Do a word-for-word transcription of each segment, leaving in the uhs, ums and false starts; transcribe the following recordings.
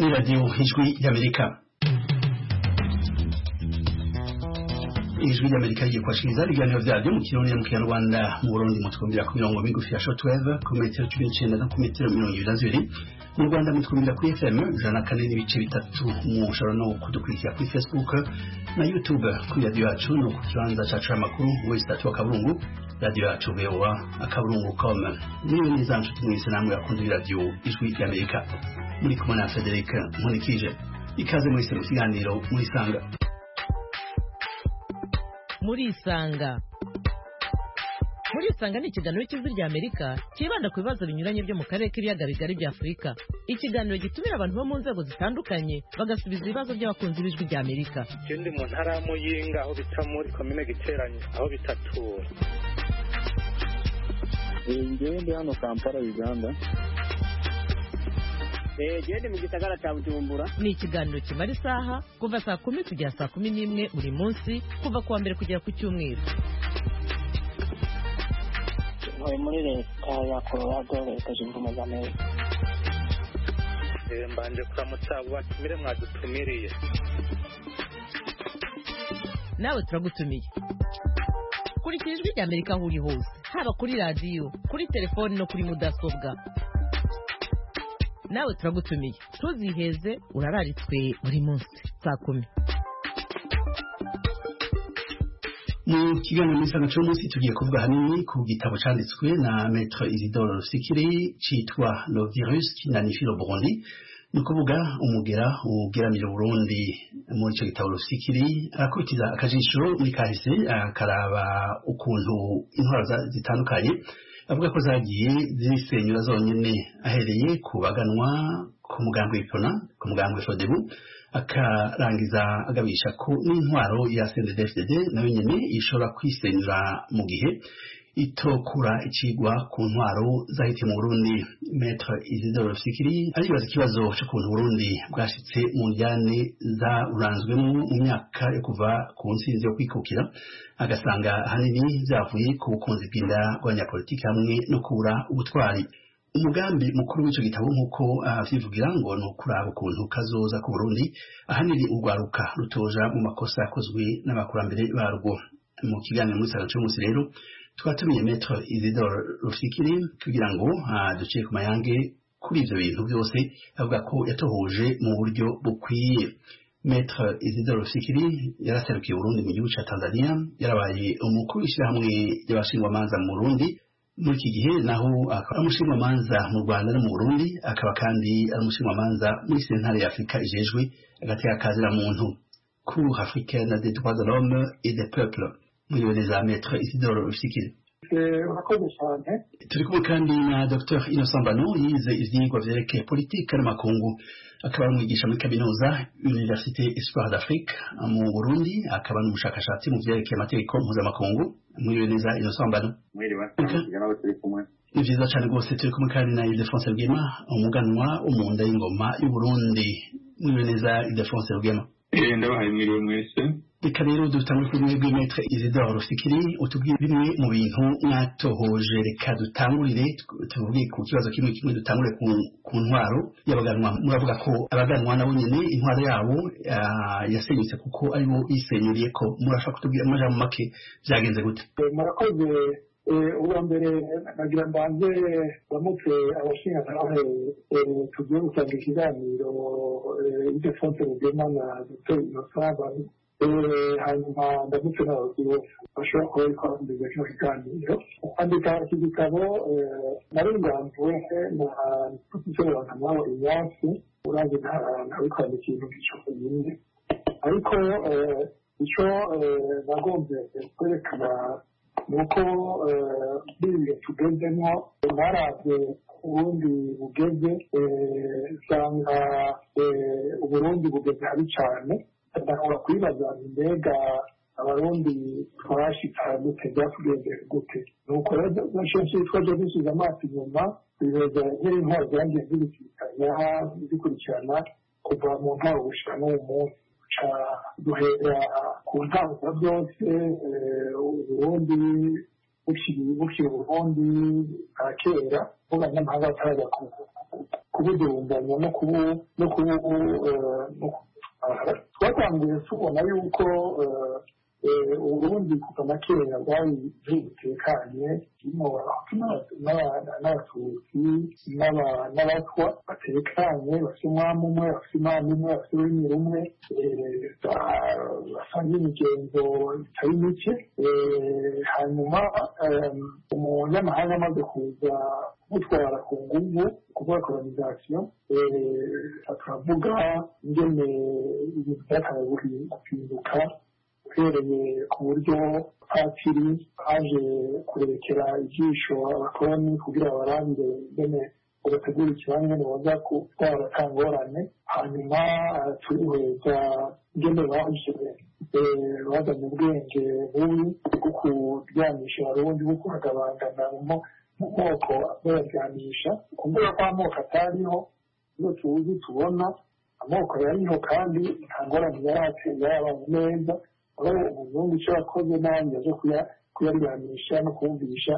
ni radio Ijwi y'Amerika. Ijwi y'Amerika igiye kwashiriza ibiganiro vyavyo mu kirundi mu Kinyarwanda mu Burundi mu twumvira ku mirongo migufi ya shortwave ku metero cumi n'icenda no ku metero mirongo ibiri na zibiri, mu Rwanda mu twumvira kuri F M ijana na kane n'ibice bitatu, mushobora no kudukurikira kuri Facebook na YouTube kuri radio yacu no ku kibanza cacu c'amakuru website wa Kaburungu radio yacu V O A akaburungu dot com. Ni neza nshuti mwese namwe yakunze radio Ijwi y'Amerika, muri kumwe na Frederic Nkulikije. Ikaze mwese mu kiganiro muri sanga muri isanga muri isanga ni ikiganiro cy'Ijwi ry'Amerika kibanda ku bibazo binyuranye byo mu karere k'ibiyaga bigari bya Afurika. Ikiganiro gitumira abantu bo mu nzego zitandukanye bagasubiza ibibazo by'abakunzi b'Ijwi ry'Amerika. Ikindi mu ntara ya Muyinga aho bita muri komine Giteranye aho bitatura. Ingende hano Kampala Uganda. Eh gende mu gisagara cya Bujumbura. Ni ikiganiro kimara isaha kuva saa kumi kugera saa kumi n'imwe buri munsi kuva kuwa mbere kugera ku cyumweru. Muri muri leta ya Colorado leta zunze ubumwe za Amerika. Eh mbanje kuramutsa batumire mwadutumiriye. Nawe turagutumiye. Kuri Ijwi ry'Amerika aho uri hose, haba kuri radio, kuri telefone no kuri mudasobwa. Nawe turagutumiye, tuziheze urararitswe buri munsi saa kumi. Mu kiganiro n'isanga cyo munsi tugiye kuvuga hanini ku gitabo canditswe na Maître Isidore Rufikiri citwa Le virus qui nanifie le Burundi, ni kuvuga umugera ugeramira Burundi. Muri ico gitabo Rufikiri arakurikiza akajishuro muri kahise, akaraba ukuntu intwaro zitandukanye avuga ko zagiye zisenyura zonyene, ahereye ku baganwa ku mugambwe w'Ipona, ku mugambwe Fodebu, akarangiza agabisha ko n'intwaro ya C N D D F D D nayo nyene ishobora kwisenyura mu gihe itokura icigwa ku ntwaro zahite mu Burundi. Maître Isidore Rufikiri aribaza ikibazo cy'ukuntu Burundi bwashitse mu njyane zaranzwemo mu myaka yo kuva ku ntsinzi yo kwikukira, agasanga hanini byavuye ku bukunzi bw'inda bw'abanyapolitiki hamwe no kubura ubutwari. Umugambi mukuru w'ico gitabo nk'uko avyivugira ngo ni ukuraba ukuntu kazoza ku Burundi ahanini urwaruka rutoja mu makosa yakozwe n'abakurambere barwo. Mu kiganiro muri sanga cy'umunsi rero twatumiye Maître Isidore Rufikiri kugira ngo duciye ku mayange kuri ivyo bintu byose avuga ko yatohoje mu buryo bukwiye. Maître Isidore Rufikiri yaraserukiye Burundi mu gihugu ca Tanzania, yarabaye umukuru w'ishirahamwe ry'abashingwamanza mu Burundi. Muri iki gihe naho akaba umushingwamanza mu Rwanda no mu Burundi, akaba kandi ari umushingwamanza muri sentare ya Afrika ijejwe agateka kazira muntu, Cour africaine des droits de l'homme et des peuples. Mwiboneza Maître Isidore Rufikiri. Murakoze cyane. Turi kumwe kandi na Docteur Innocent Bano, yize ivyigwa vyerekeye politike n'amakungu, akaba ari umwigisha muri kaminuza Université Espoir d'Afrique mu Burundi, akaba n'umushakashatsi mu vyerekeye amategeko mpuzamakungu. Mwiboneza Innocent Bano. Mwiriwe, nawe turi kumwe. Ni vyiza cyane rwose. Turi kumwe kandi na Ildefonse Rugema, umuganwa w'umunda y'ingoma y'u Burundi. Mwiboneza Ildefonse Rugema. Eh ndabahaye mwiriwe mwese. Reka rero dutangure kuri mwebwe Maître Isidore Rufikiri, utubwire bimwe mu bintu mwatohoje. Reka dutangurire tuvuge ku kibazo kimwe kimwe, dutangure ku, ku ntwaro y'abaganwa. Muravuga ko abaganwa nabo nyene intwaro yabo yasenyutse kuko aribo yisenyuriye ko. Murashaka kutubwira amajambo make vyagenze gute? Murakoze. Uwa mbere nagira mbanze bamutse abashingantahe tugiye gutanga ikiganiro Ildefonse Rugema na Docteur Innocent Bano. Hanyuma ndamutse n'abayobozi bose bashobora kuba bariko barumviriza kino kiganiro. Kwandika iki gitabo naringanzwe na Professeur Bankamwabo Ignace, uravye ntawe kwandika ikintu gico nyine, ariko ico nagomvye kwerekana nuko biriya tugezemo baravye Uburundi bugeze, usanga Uburundi bugeze habi cane. Ndashobora kwibaza mbega abarundi twashitse gute, byatugendeye gute? Nuko rero kenshi twaje dusize amaso inyuma, ibibazo nk'intwaro zagiye zibisikanya zikurikirana kuva mu ntwaro gushika n'uyu munsi. Duhera ku ntango byose Uburundi bukiri Uburundi bwa kera, abanyamahanga bataraza kubudumbanya no kubu no kubu twatanguye tubona yuko uburundi kuva na kera bwari butekanye burimo n'abatutsi n'abatwa batekanye bafite umwami umwe bafite imana imwe bafite ururimi rumwe basangiye imigenzo itari mike hanyuma umunyamahanga amaze kuza kumutwara ku nguvu kuvuga kolonizasiyo turavuga ingene ibintu byakabaye guhinduka uhereye ku buryo patiri aje kurekera ijisho abakoloni kugira barangire ingene ugategura ikibanza ingene baza gutwara atangorane hanyuma turihweza ingene baje bazanye ubwenge bubi bwo kuryamisha abarundi bwo kubagabangana mu moko bayaryamisha kuvuga ko amoko atariho iyo tuzi tubona amoko yariho kandi nta ngorane yarateye yabaye neza aho umuzungu icyo yakoze nabi yaje kuyaryamisha no kumvisha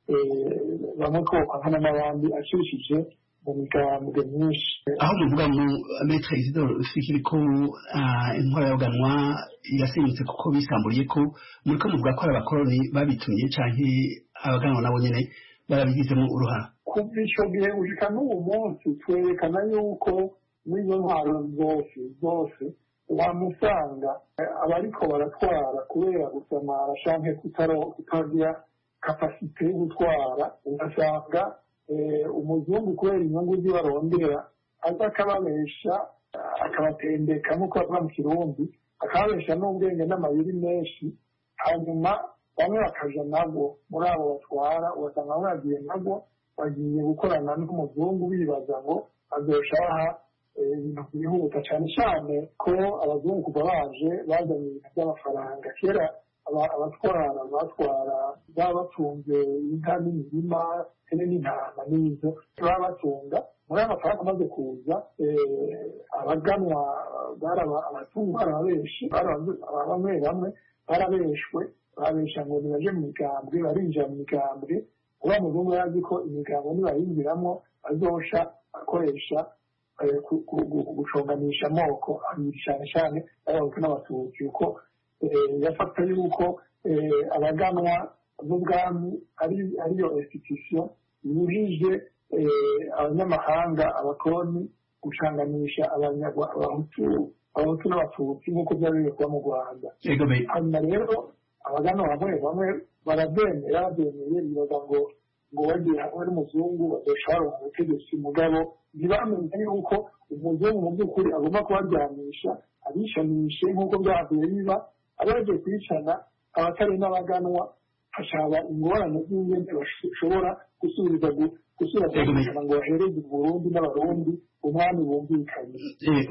bamwe kokwankana n'abandi acishije mu migambwe myinshi aho muvuga mu Maître Isidore Rufikiri ko intwara y'abaganwa yasinyutse kuko bisamburiye ko muri ko muvuga ko abakoloni babitumye canke abaganwa nabo nyene barabigizemo uruhara kuva ico gihe gushika n'uwo munsi twerekana yuko n'izo ntwaro zose zose wamusanga abariko baratwara kubera gusamara canke kutagira kapasite yo gutwara ugasanga umuzungu kubera inyungu zibarondera aza akababesha akabatendeka nk'uko bavuga mu kirundi akababesha n'ubwenge n'amayeri menshi hanyuma bamwe bakaja nabo muri abo batwara ugasanga bamwe bagiye nabo bagiye gukorana n'umuzungu bibaza ngo azoshaha ibintu byihuta cyane cyane ko abazungu kuva baje bazanye ibintu by'amafaranga kera abatwara batwara baba batunze inka n'imirima hene n'intama n'izo baba batunga muri aya mafaranga amaze kuza abaganwa abatunga barabenshi bamwe bamwe barabeshwe babesha ngo nibaje mu migambwe barinjira mu migambwe uba muzungu yazi ko imigambwe nibayinjiramo azosha akoresha guconganisha amoko abiri cyane cyane abahutu n'abatutsi kuko yafata yuko abaganwa n'ubwami ariyo institution yujije abanyamahanga abakoloni gucanganisha abahutu abahutu n'abatutsi nk'uko byari biri kuba mu Rwanda hanyuma rero abaganwa bamwe bamwe barabyemera babyemeye bibaza ngo ngo bagiye hamwe n'umuzungu badashobora mu butegetsi mugabo ntibamenye yuko umuzungu mu by'ukuri agomba kubaryamisha abishamishe nk'uko byavuye biba abaje kwicana abatari n'abaganwa hashaba ingorane z'ingene bashobora gusubiriza gusubira kugira ngo bahereze Burundi n'abarundi umwami bumvikanye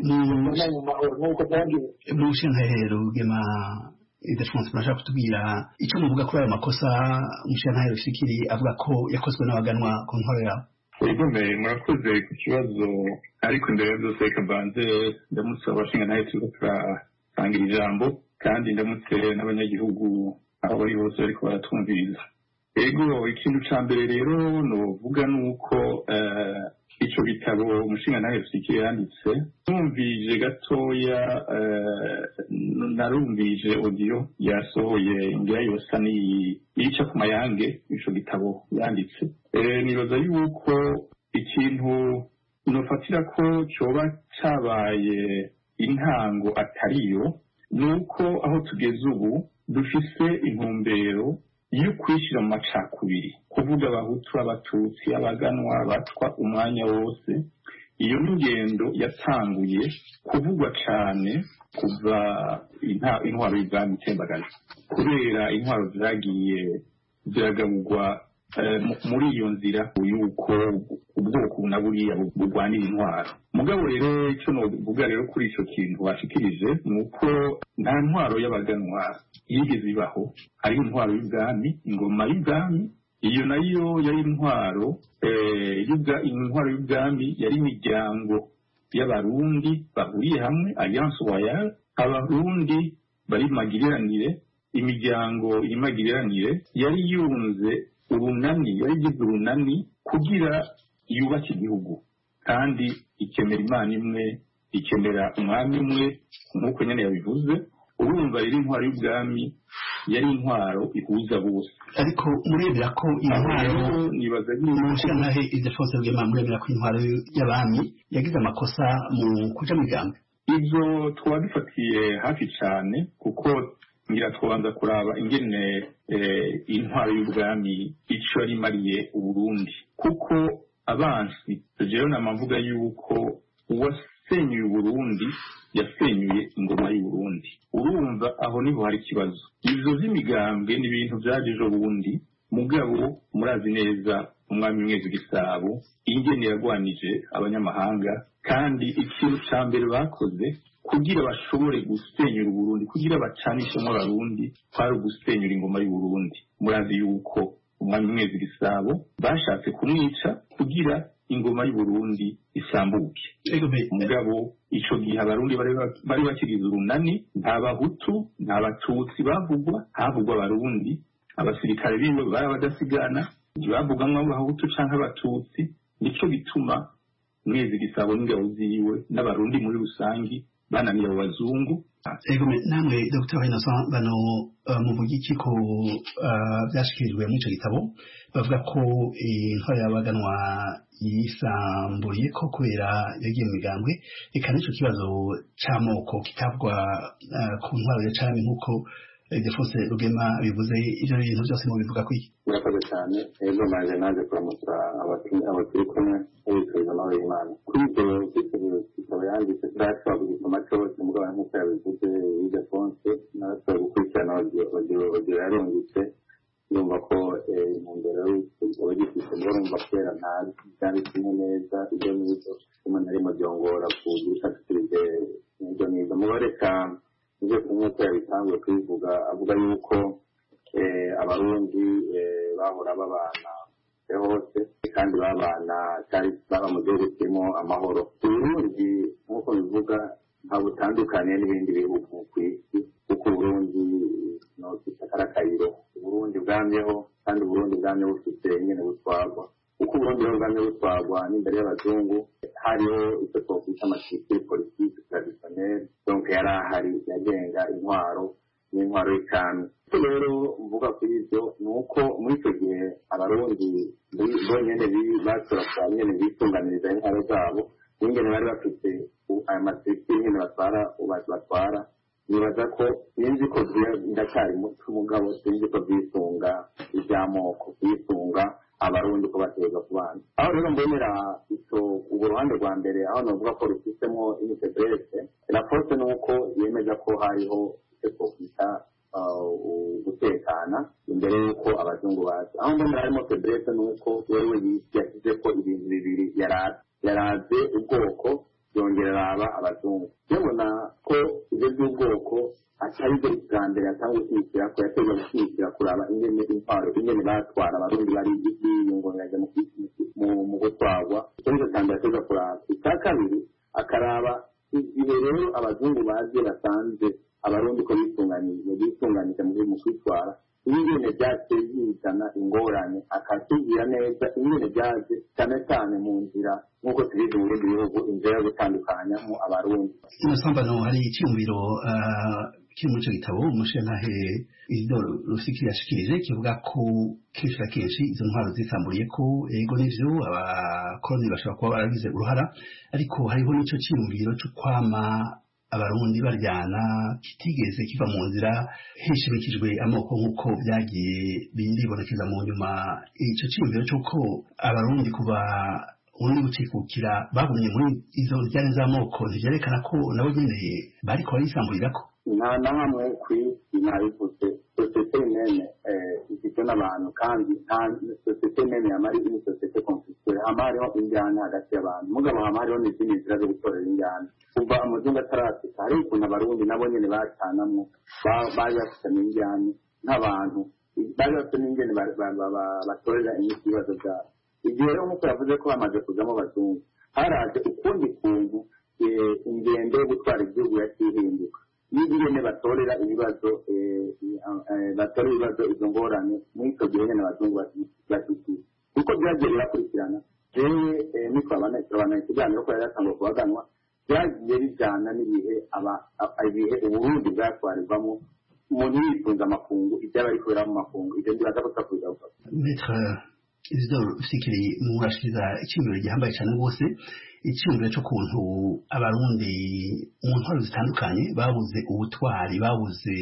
mu mahoro nk'uko byagiye mu nshinzahero gema Idefonse mashaka kutubwira icyo muvuga kuri ayo makosa Mushyantare Rufikiri avuga ko yakozwe n'abaganwa ku ntwaro yabo Ego me murakoze ku kibazo ariko imbere ya byose reka mbanze ndamutse abashingantahe turiko turasangira ijambo kandi ndamutse n'abanyagihugu aho bari hose bariko baratwumviriza ego ikintu ca mbere rero novuga nuko ico bitabo umushingantahe Rufikiri yanditse numvije gatoya narumvije audio yasohoye ngira yosa ni yica ku mayange ico gitabo yanditse nibaza yuko ikintu nofatira ko coba cabaye intango atariyo nuko aho tugeze ubu dufise intumbero yo kwishyira mu macakubiri kuvuga abahutu abatutsi abaganwa batwa umwanya wose iyo n'ingendo yatanguye kuvugwa cyane kuva intwaro y'ubwami itembagaje kubera intwaro zagiye ziragaburwa muri iyo nzira yuko ubwoko na buriya burwanira intwaro mugabo rero icyo novuga rero kuri icyo kintu washikirije ni uko nta ntwaro y'abaganwa yigeze ibaho hariho intwaro y'ubwami ingoma y'ubwami iyo nayo yari intwaro intwaro y'ubwami yari imiryango y'abarundi bahuriye hamwe alliance royale abarundi bari magiriranire imiryango imagiriranire yari yunze urunani yari igize urunani kugira yubake igihugu kandi ikemera imana imwe, ikemera umwami umwe nk'uko nyine yabivuze. urumva rero intwaro y'ubwami yari intwaro ihuza bose. ariko murebera ko intwaro nibaza n'umushantahe Ildefonse Rwema murebera ko intwaro y'abami yagize amakosa mu kuja mu migambi. Ibyo twaba dufatiye hafi cyane kuko ngira twabanza kuraba ingene intwaro y'ubwami ico yari mariye Uburundi, kuko abansi jewe namavuga yuko uwasenyuye Uburundi yasenyuye ingoma y'Uburundi. Urumva aho niho hari ikibazo. Ivyo vy'imigambwe ni ibintu vyaje ejo bundi, mugabo murazi neza umwami Mwezi Gisabo ingene yagwanije abanyamahanga, kandi ikintu ca mbere bakoze kugira bashobore gusenyura Uburundi, kugira bacanishemo abarundi, kwari ugusenyura ingoma y'Uburundi. Murazi yuko umwami Mwezi Gisabo bashatse kumwica kugira ingoma y'Uburundi isambuke. Mugabo ico gihe abarundi bari bakigize urunani, nta bahutu nta batutsi bavugwa, havugwa abarundi. Abasirikare biwe bari badasigana, ntibavugamwo abahutu canke abatutsi. Nico gituma Mwezi Gisabo n'ingabo ziwe n'abarundi muri rusangi bananiye abo bazungu. Ego namwe Dr Innocent bano muvuga iki ko byashikirijwe muri ico gitabo, bavuga ko intwaro y'abaganwa yisamburiye ko kubera yagiye mu migambwe, eka n'ico kibazo c'amoko kitavugwa ku ntwaro ya cami nk'uko Ildefonse Rwema bivuze. Ivyo bintu byose mu bivuga kwiki? Murakoze cyane. Ego naje naje kuramutsa abaturi kumwe n'ibisubizo nawe Imana kuri ibyo kitabo yanditse. Turashobora kugisoma cyose mugabo nk'uko yabivuze Ildefonse, narashobora gukurikirana audio yarungitse, yumva ko intumbero y'igitabo gifite ngorumva kera ntazi byanditsemo neza ibyo n'ibyo umuntu arimo byongora ku bishakirije ibyo n'ibyo. Mubareka ibyo nk'uko yabitanguye kubivuga, avuga yuko abarundi bahora babana hose kandi babana cyari baba mu gihugu kirimo amahoro. Uburundi nk'uko bivuga nta butandukanye n'ibindi bihugu ku isi, kuko Uburundi no kitakarakairo. Uburundi bwamyeho kandi Uburundi bwamyeho bufite nyene butwagwa, kuko Uburundi bwamye butwagwa n'imbere y'abazungu hariho icyo twokwita amashyikiri politiki traditionnel, donc yari ahari yagenga intwaro n'intwaro y'icami. Rero mvuga kuri ibyo ni uko muri icyo gihe abarundi bonyene bashobora nyene bitunganiriza intwaro zabo n'ingene bari bafite aya mashyikiri nyene batwara batwara. Nibaza ko sinzi ko ndacyari muto mugabo sinzi ko byisunga iby'amoko, byisunga abarundi ko bateza ku bana. Aho rero mbonera icyo uruhande rwa mbere, aho navuga ko rufitemo initegrese raporo, ni uko yemeza ko hariho icyo twokwita gutekana imbere y'uko abazungu baza. Aho mbonera harimo tegrese ni uko wewe yashyize ko ibintu bibiri yaraze yaraze ubwoko yongera araba abazungu. Yabona ko ibyo by'ubwoko atari byo bwa mbere atanga gushyigikira ko yateje gushyigikira kuraba ingene intwaro ingene batwara abarundi bari biyungunganya mu gutwarwa. Icyo kandi yateza kuraba. Icya kabiri akaraba igihe rero abazungu baje basanze abarundi ko bitunganije bitunganije mu kwitwara, ingene byaje yizana ingorane, akatubwira neza ingene byaje cyane cyane mu nzira nk'uko tubizi mu bindi bihugu, inzira yo gutandukanyamo abarundi. Inasambano hari icyumviro kiri muri icyo gitabo umushantahe Isidore Rufikiri yashikirije kivuga ko kenshi na kenshi izo ntwaro zisamburiye ko ego n'ivyo abakoloni bashobora kuba baragize uruhara, ariko hariho n'icyo cyumviro cyo kwama abarundi baryana kitigeze kiva mu nzira hishimikijwe amoko nk'uko byagiye biribonekeza mu nyuma. Icyo cyumviro cy'uko abarundi kuba ubundi gucikukira bagumye muri izo ryane z'amoko ntivyerekana ko nabo nyene bariko barisamburirako. Nta na hamwe kw'isi nabivuze sosiyete nene igizwe n'abantu, kandi nta sosiyete nene yamari ni sosiyete conflictuelle. Hama hariho injyana hagati y'abantu, mugabo hama hariho n'izindi nzira zo gutorera injyana. Kuva amazungu atarasika hari ukuntu abarundi nabo nyene bacanamwo, bari bafitanye injyana nk'abantu, bari bafite n'ingene batorera imiti ibibazo byabo. Igihe rero nk'uko yavuze ko bamaze kuzamo abazungu, haraje ukundi kuntu ingendo yo gutwara igihugu yakihinduka, n'ingene batorera ibibazo batorera ibibazo izo ngorane muri icyo gihe nyene abazungu bashyikiye. Kuko byagiye birakurikirana jewe nitwabana turabana ikiganiro ko yatangwa kubaganwa byagiye bijyana n'ibihe ibihe uburundi bwatwarirwamo umuntu yifunza amakungu ibyaba ari kubera mu makungu ibyo ndibaza ko twakuza gufata Maître Isidore Rufikiri murashiriza icyumviro gihambaye cyane rwose icyumviro cyo kuntu abarundi mu ntwaro zitandukanye babuze ubutwari babuze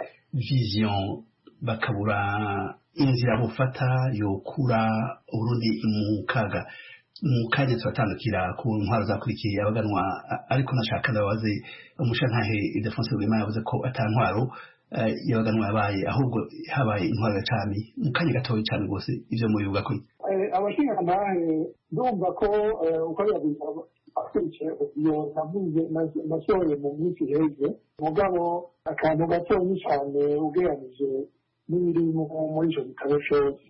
vision bakabura inzira bufata yokura uburundi mu kaga mu kanya turatandukira ku ntwaro zakurikiye abaganwa ariko nashaka ndabaze umushantahe Ildefonse Rwema yavuze ko atantwaro yabaganwa yabaye ahubwo habaye intwaro ya cami mu kanya gatoya cyane rwose ivyo mubivuga ko abashingantahe ndumva ko uko yabivuga akurikiye iyo navuze nasohoye mu minsi iheze mugabo akantu gatoya cyane ugereranije n'ibiri muri icyo gitabo cyose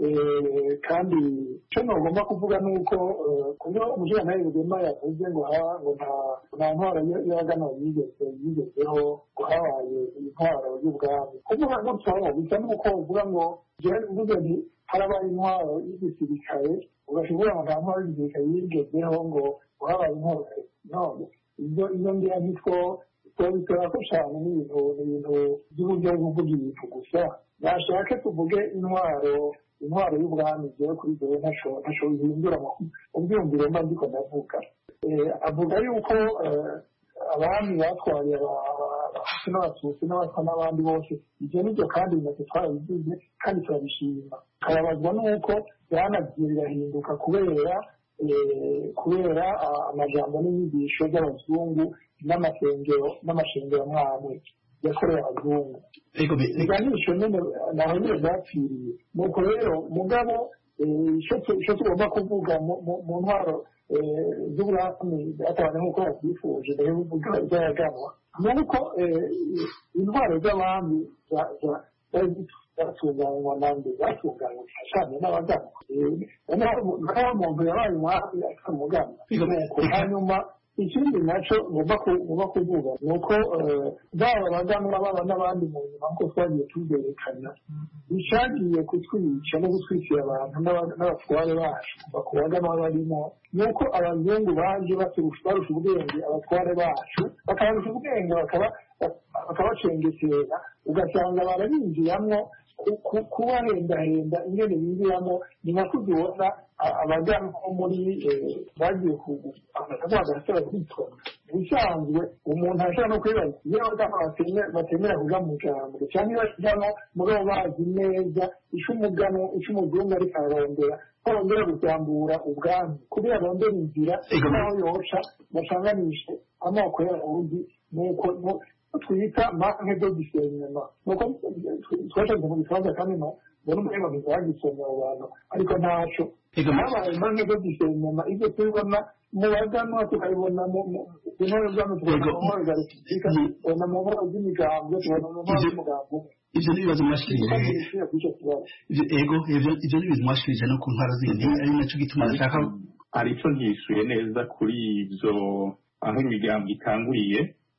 kandi icyo ntagomba kuvuga ni uko kuba umushingantahe Rwema yavuze ngo ngo nta ntwaro y'abaganwa yigeze yigezeho ngo habaye intwaro y'ubwami kuvuga gutyo bisa n'uko uvuga ngo mvuze nti harabaye intwaro y'igisirikare ugashobora ngo nta ntwaro y'igisirikare yigezeho ngo habaye intwaro none ibyo iyo ngiyo nitwo tubikora ko cyane n'ibintu n'ibintu by'uburyo bwo kuvuga ibintu gusa nashake tuvuge intwaro intwaro y'ubwami rero kuri dore ntaco ntaco bihindura ubyumvire mba ndiko ndavuga avuga yuko abami batwaye abahutu n'abatutsi n'abatwa n'abandi bose ibyo nibyo kandi natwe twarabivuze kandi turabishima karabazwa n'uko byanagiye birahinduka kubera kubera amajambo n'inyigisho by'abazungu n'amasengero n'amashengero mwamwe yakorewe abazungu biganisho nyine naho nyine byapfiriye nuko rero mugabo icyo tugomba kuvuga mu ntwaro z'ubwami byatabane nk'uko yabyifuje mbere y'uvuga ibyayaganwa ni uko intwaro z'abami zatunganywa nande zatunganywa cyane n'abaganwa naho umuntu yabaye umwami akamugana hanyuma ikindi nacyo ngomba kuvuga ni uko baba abaganwa baba n'abandi mu nyuma nk'uko twagiye tubyerekana bishagiye kutwica no gutwikira abantu n'abatware bacu kuva ku baganwa barimo ni uko abazungu baje barusha ubwenge abatware bacu bakabarusha ubwenge bakabacengetera ugasanga barabinjiramo kubahendahenda ingene binjiramo ni nka kuzibona abaganwa muri bagiye kugasaba kwitona ubusanzwe umuntu ashobora no kwibaza iyo abaganwa batemera kuja mu jambo cyangwa ibajyamo mugabo bazi neza ico umugano ico umuzungu ariko ararondera ko bongera gusambura ubwami kubera arondera inzira naho yoca basanganishe amoko y'abarundi nuko twita manke do disenyema nuko twashatse mu gifaransa kandi no mbona umureba bizagisomya abo bantu ariko ntaco habaye manke do disenyema ibyo tubibona mu baganwa tukabibona mu ntore z'abantu tukabona mu ntore za repubulika tukabona mu ntore z'imigambwe tukabona mu ntore z'umugambo ivyo n'ibibazo mwashikirije ego ivyo n'ibibazo mwashikirije no ku ntwaro zindi ari naco gituma ndashaka arico ntisuye neza kuri ivyo aho imigambo itanguriye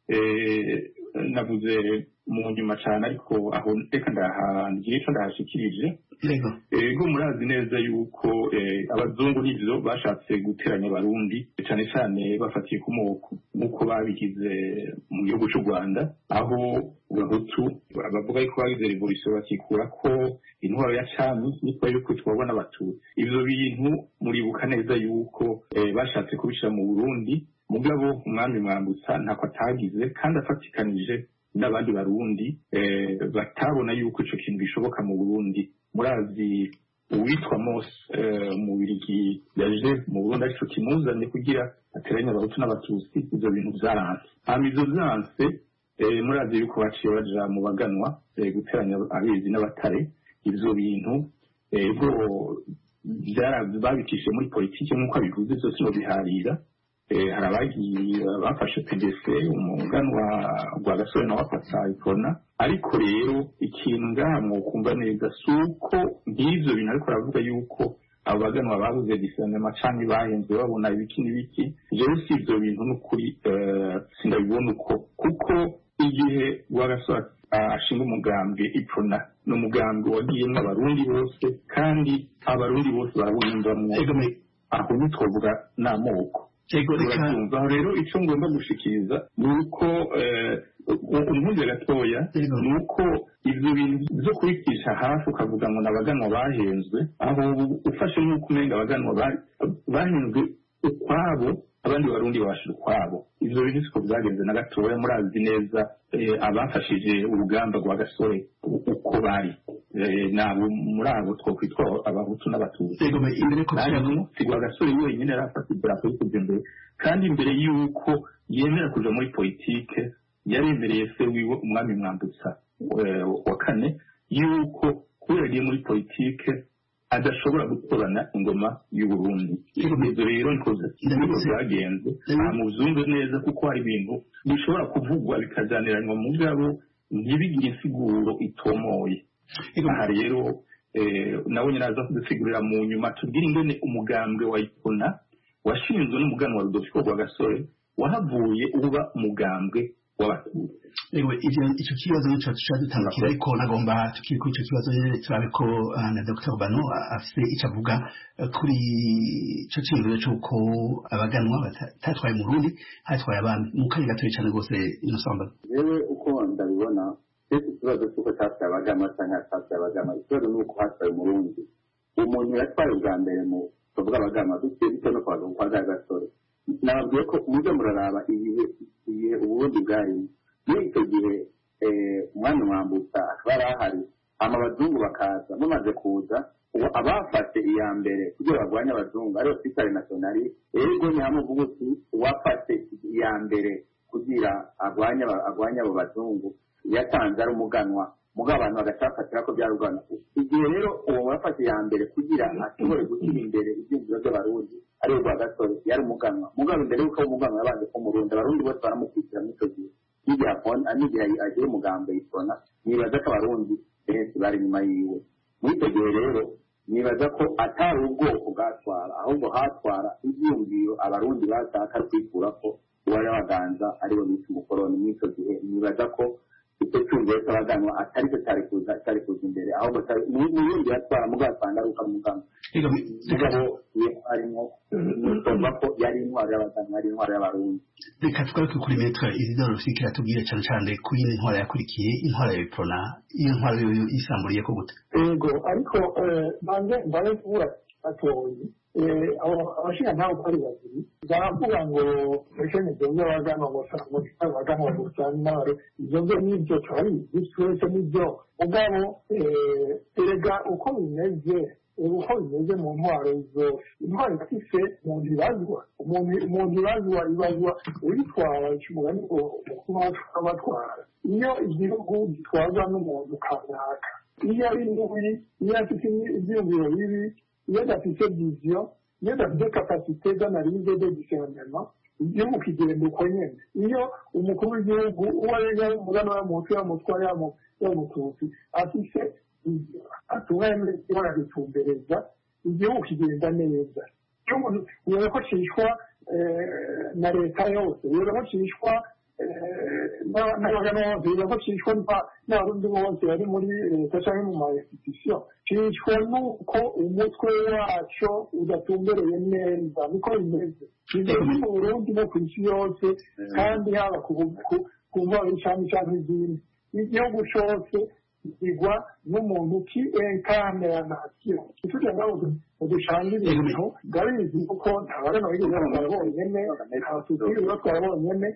navuze mu nyuma cyane ariko aho reka ndahangira icyo ndahashikirije ego murazi neza yuko abazungu n'ibyo bashatse guteranya abarundi cyane cyane bafatiye ku moko nk'uko babigize mu gihugu cy'u Rwanda aho abahutu bavuga yuko bagize revolution bakikura ko intwaro ya cami niko yuko twabona abatutsi ivyo bintu muribuka neza yuko bashatse kubishyira mu Burundi mugabo umwami Mwambutsa ntako atagize kandi afatikanije n'abandi barundi batabona yuko ico kintu gishoboka mu Burundi murazi uwitwa Mose mu Birigi yaje mu Burundi ariko kimuzanye kugira ateranya abahutu n'abatutsi ivyo bintu vyaranse hama ivyo vyanse murazi yuko baciye baja mu baganwa guteranya abizi n'abatare ivyo bintu ego babikishe muri politike nk'uko abivuze vyose no biharira hari abagiye bafashe P D C umuganwa rwa gasore nawe afata ikona ariko rero ikintu ngaha mwokumva neza si uko nk'ivyo bintu ariko aravuga yuko abo baganwa babuze discernema canke bahenzwe babona ibiki n'ibiki jewe si ivyo bintu n'ukuri sindabibona uko kuko igihe rwa gasore ashinga umugambwe ipfuna n'umugambwe wagiyemwo abarundi bose kandi abarundi bose barawiyumvamwo aho ntitwavuga n'amoko aho rero icyo ngomba gushikiriza ni uko umpunzi gatoya ni uko ibyo bintu byo kubikisha hafi ukavuga ngo n'abaganwa bahenzwe aho ufashe nk'uko umenga abaganwa bahenzwe ukwabo abandi barundi babashije ukwabo ibyo bintu siko byagenze na gatoya murazi neza abafashije urugamba rwa gasore uko bari nabo muri abo twokwitwa abahutu n'abatutsi sigwa gasore wenyine yarafata idarapo yo kujya imbere kandi imbere y'uko yemera kuja muri politike yaremereye se wiwe umwami Mwambutsa wa kane y'uko kubera agiye muri politike adashobora gutorana ingoma y'u Burundi ibyo rero niko byagenze muzumve neza kuko hari ibintu bishobora kuvugwa bikajyaniranywa mu bwabo ntibigire insiguro itomoye aha rero nawe nyine aza kudusigurira mu nyuma tubwire ingene umugambwe wa Ipona washinzwe n'umuganwa wa Rudolfo Rwagasore wahavuye uba umugambwe w'abatutsi ewe icyo kibazo nico cyadutangukira ariko nagomba tukiri kuri icyo kibazo nyine turabe ko na Dr Bano afite icyo avuga kuri icyo kintu cy'uko abaganwa batatwaye mu Burundi hatwaye abandi mu kanya gatoya cyane rwose inosamba yewe uko ndabibona ese ikibazo cy'uko cyatwaye abaganwa cyangwa cyatwaye abaganwa ikibazo ni uko hatwaye mu Burundi umuntu yatwaye ubwa mbere mu kuvuga abaganwa bitewe bitewe no kwaga kwa Gasore nababwiye ko mujye muraraba ibihe ibihe Uburundi bwari muri icyo gihe umwami Mwambutsa akaba yari ahari abazungu bakaza bamaze kuza abafashe iya mbere kugira barwanye abazungu ariyo twitare nationali ego ni hamwe uvuga uti uwafashe iya mbere kugira arwanye arwanye abo bazungu yatanze ari umuganwa mugabo abantu bagacafatira ko byarugana igihe rero uwo wafashe iya mbere kugira ashobore gushyira imbere ibyumviro by'abarundi ariyo Rwagasore yari umuganwa mugabo imbere y'uko umuganwa yabanje kumurundi abarundi bose baramukurikira muri icyo gihe igihe akona n'igihe agiye umugambo yitona nibaza ko abarundi benshi bari inyuma yiwe muri icyo gihe rero nibaza ko atari ubwoko bwatwara ahubwo hatwara ibyiyumviro abarundi bashaka kwikura ko uwari waganza ariwe bita umukoroni muri icyo gihe nibaza ko icyo cyumviro cy'abaganwa atari cyo cyari kuza cyari kuza imbere ahubwo n'ibindi yatwara mugabo asanga ari uko ari umuganwa mugabo arimo numva ko yari intwaro y'abaganwa ari intwaro y'abarundi reka twaruke kuri metero Isidore Rusiki atubwire cyane cyane ku yindi ntwaro yakurikiye intwaro ya Ipona iyo ntwaro yisamburiye ko gute yego ariko banze mbaye kubura atoyi abashinga ntawe uko ari babiri baravuga ngo ekeneye by'abaganwa ngo ngo abaganwa gusa n'intwaro ibyo byo n'ibyo turabizi twese n'ibyo mugabo erega uko bimeze uko bimeze mu ntwaro zose intwaro ifise umuntu ibazwa umuntu ibazwa ibazwa uyitwara umugani umukuru w'abatwara iyo igihugu gitwarwa n'umuntu kanaka iyo ari mubi iyo afite ibyiyumviro bibi iyo adafite viziyo iyo adafite kapasite d'analyse de discernement igihugu kigenda uko nyene iyo umukuru w'igihugu uwo ari umugani w'amutu y'amutwara y'amututsi afise atunganye ibara ritumbereza igihugu kigenda neza ubona ko cishwa na leta yose ubona ko cishwa n'abagana bose ubona ko cishwa n'abarundi bose bari muri leta cyangwa mu ma institution cishwa n'uko umutwe waco udatumbereye neza niko bimeze ivyo ni mu Burundi no ku isi yose kandi haba ku ntwaro y'icami canke izindi igihugu cose igwa n'umuntu ki encarne ya nation tugira ngo dushangire ibintu gabizi kuko ntabana bigeze batwara bonyene abatutsi batwara bonyene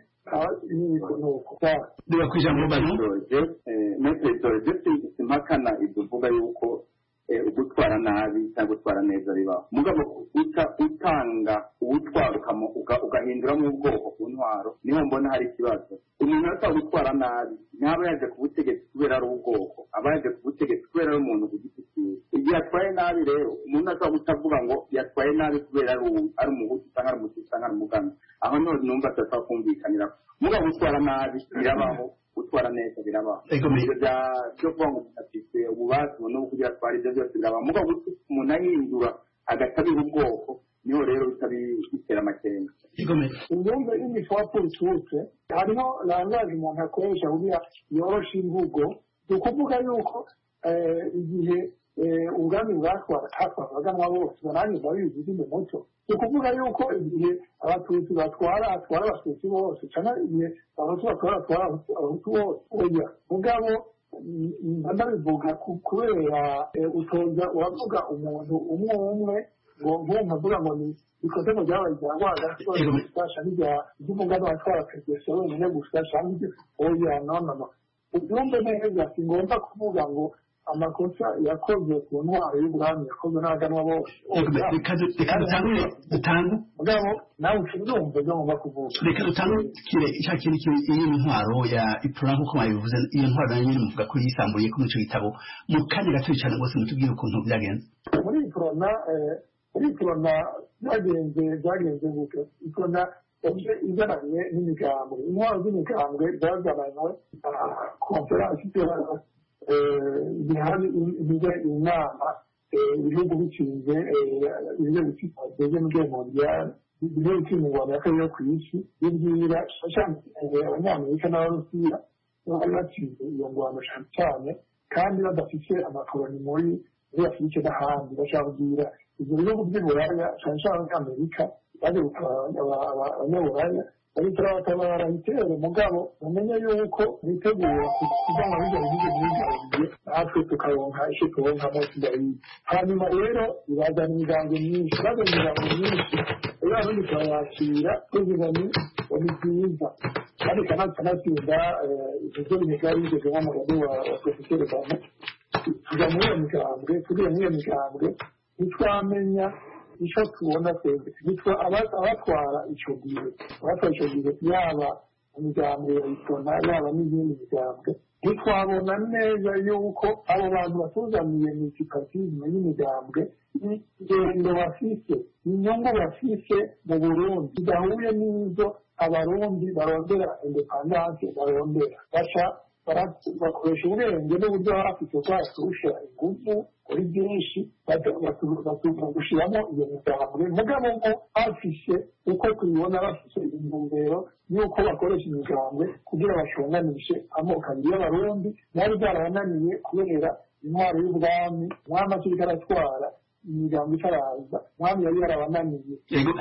niba kwijambo bano metero dufite impakana ivuga yuko ugutwara nabi cyangwa gutwara neza bibaho mugabo utanga uwutwara ugahinduramo ubwoko ku ntwaro niho mbona hari ikibazo umuntu ashobora gutwara nabi ntaba yaje ku butegetsi kubera ari ubwoko aba yaje ku butegetsi kubera ari umuntu ku giti cyiwe igihe yatwaye nabi rero umuntu ashobora kutavuga ngo yatwaye nabi kubera ari umuhutu cyangwa ari umututsi cyangwa ari umugana aho none numva atashobora kumvikanira mugabo gutwara nabi birabaho gutwara neza birabaho ibyo byo kuba ngo afite ububasha no kugira atwara ibyo byose birabaho mugabo umuntu ahindura agatabira ubwoko niho rero bitera amakenga ingombe y'imishwapu itutse hariho langaje umuntu akoresha kugira yoroshe imvugo ni ukuvuga yuko igihe ubwami bwatwara hatwaraganwa bose nanjye ndabizi izindi muco ni ukuvuga yuko igihe abatutsi batwara atwara abatutsi bose cyangwa igihe abahutu batwara atwara abahutu bose oya mugabo ndabivuga kubera utoza uravuga umuntu umwe umwe ngo nk'umuntu avuga ngo ni ikoze mu byabaye bya rwanda gusa n'ibya by'umugabo watwara perezida wenyine gusa cyangwa ibyo oya no no no ubyumve neza si ngombwa kuvuga ngo amakosa yakozwe ku ntwaro y'ubwami yakozwe n'abaganwa bose reka dutangure dutangu mugabo nawe ukibyumva ibyo ngomba kuvuga reka dutangukire icya kintu iyi ntwaro ya ipura nk'uko mwabivuze iyo ntwaro nayo nyine muvuga ko yisambuye ko muri icyo gitabo mu kanya gato cyane rwose mutubwire ukuntu byagenze muri iprona muri iprona byagenze byagenze gutyo iprona yaje izananye n'imigambwe intwaro z'imigambwe zazananywe konferansi bihari ibiga inama ibihugu bikinze ibigo bikinze mu mondial ibigo bikinze mu Rwanda y'akarere ku isi bibwira abanyamerika n'abarusiya bari batsinze iyo ngwano cyane kandi badafite amakoloni muri muri afurika n'ahandi bashakubwira ibyo bihugu by'uburaya cyane cyane abanyamerika baje gutwara abanyaburaya ariko abatabara itere mugabo mumenye yuko bitegura kugira ngo bijye bijye bijye natwe tukaronka icyo turonkamo kidayi hanyuma rero ibazana imigambi myinshi bazana imigambi myinshi rero abundi turayakira tuvuga ni ni byiza kandi kanatsinda ibyo bimigari bigeze nk'umugani wa profeseri bane tuja muri iyo migambwe tugiye muri iyo migambwe ntitwamenya icyo tubona twebwe nitwa abatwara icyo gihe abatwara icyo gihe yaba imigambwe ya isona yaba n'izindi migambwe ntitwabona neza yuko abo bantu batuzaniye multipartisme y'imigambwe ingendo bafise inyungu bafise mu Burundi zidahuye n'izo abarundi barondera independance barondera baca bakoresha ubwenge n'uburyo bafite bwaturusha ingufu kuri byinshi bagushyiramo iyo migambwe mugabo ngo bafise uko tubibona bafise intumbero y'uko bakoresha imigambwe kugira bashunganishe amoko abiri y'abarundi byari byarabananiye kubera intwaro y'ubwami umwami akiriko aratwara imigambo itaraza umwami yari yarabananiye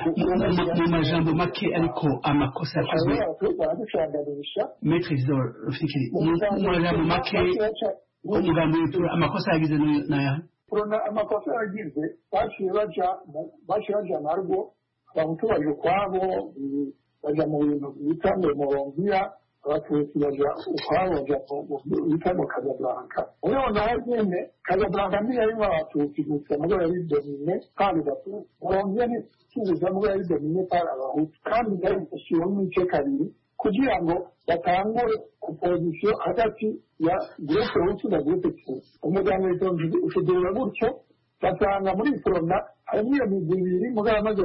mu majambo make ariko amakosa yakozwe baraducanganisha maître Isidore Rufikiri mu majambo make umugambi w'itura amakosa yagize n'ayahe amakosa yagize baciye baja baciye baja narwo abahutu baje ukwabo baja mu bintu bita morongiya abatutsi baja ukwabo baja bita mu Casablanca ureho naho nyene Casablanca niyo yarimwo abatutsi gusa mugabo yari domine kandi abatutsi morongiya ni tubuza mugabo yari domine kandi abahutu kandi yari gushyiramo ibice kabiri kugira ngo batangure opozisiyo hagati ya gurupe hutu na gurupe tutsi umuryango ushudura gutyo basanga muri iprona harimo iyo migwi ibiri mugabo amaze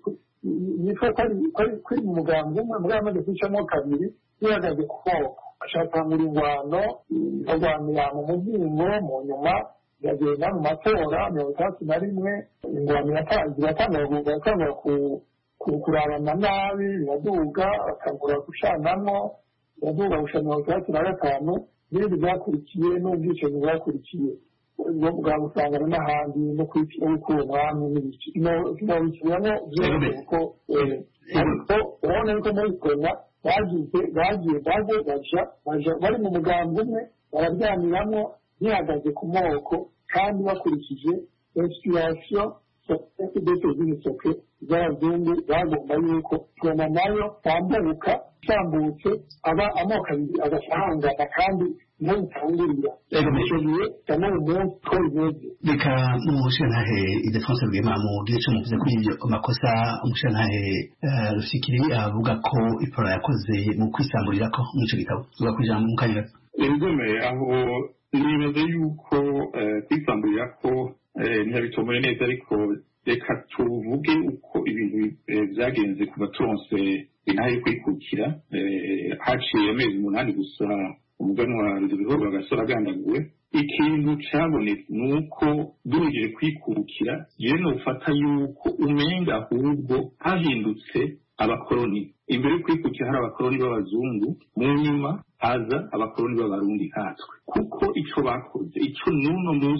yitwa ko ari mu mugambi umwe mugabo amaze kwicamo kabiri bihagaze ku moko ashakangura ingwano barwanira mu muzingo mu nyuma yagenda mu matora mirongo itandatu na rimwe ingwano iratangura kurabana nabi biraduga bakagura gushanamo biraduga gushana mirongo itandatu na gatanu n'ibindi byakurikiye n'ubwicanyi bwakurikiye bwa gusangana n'ahandi no gukura umwami n'ibiki kinabikiramo byose kuko ariko urabona yuko muri kona bagize bagiye baje baja baja bari mu mugambi umwe bararyamiramwo bihagaze ku moko kandi bakurikije inspiration sosiyete z'abazungu bagomba yuko tubona nayo tambuka tambutse aba amoko abiri agasahangana kandi niho bitangurira bishoboye cyane umunsi ko bimeze reka umushantahe Idefonse Rwema mu gihe cyo muvuze kuri ibyo amakosa umushantahe Rufikiri avuga ko ipora yakoze mu kwisamburira ko mu cyo gitabo uvuga ku ijambo mu kanya gato ibigomeye aho nibaza yuko kwisamburira ko ntiyabitomoye neza ariko reka tuvuge uko ibintu byagenze kuva turonse intahe yo kwikukira haciye amezi umunani gusa umuganwa Rudoviko Rwagasore agandaguwe ikintu cyabonetse ni uko duhejeje kwikukira yewe ufata yuko umenga ahubwo hahindutse abakoroni imbere yo kwikukira hari abakoroni b'abazungu mu nyuma haza abakoroni b'abarundi nkatwe kuko icyo bakoze icyo n'uno munsi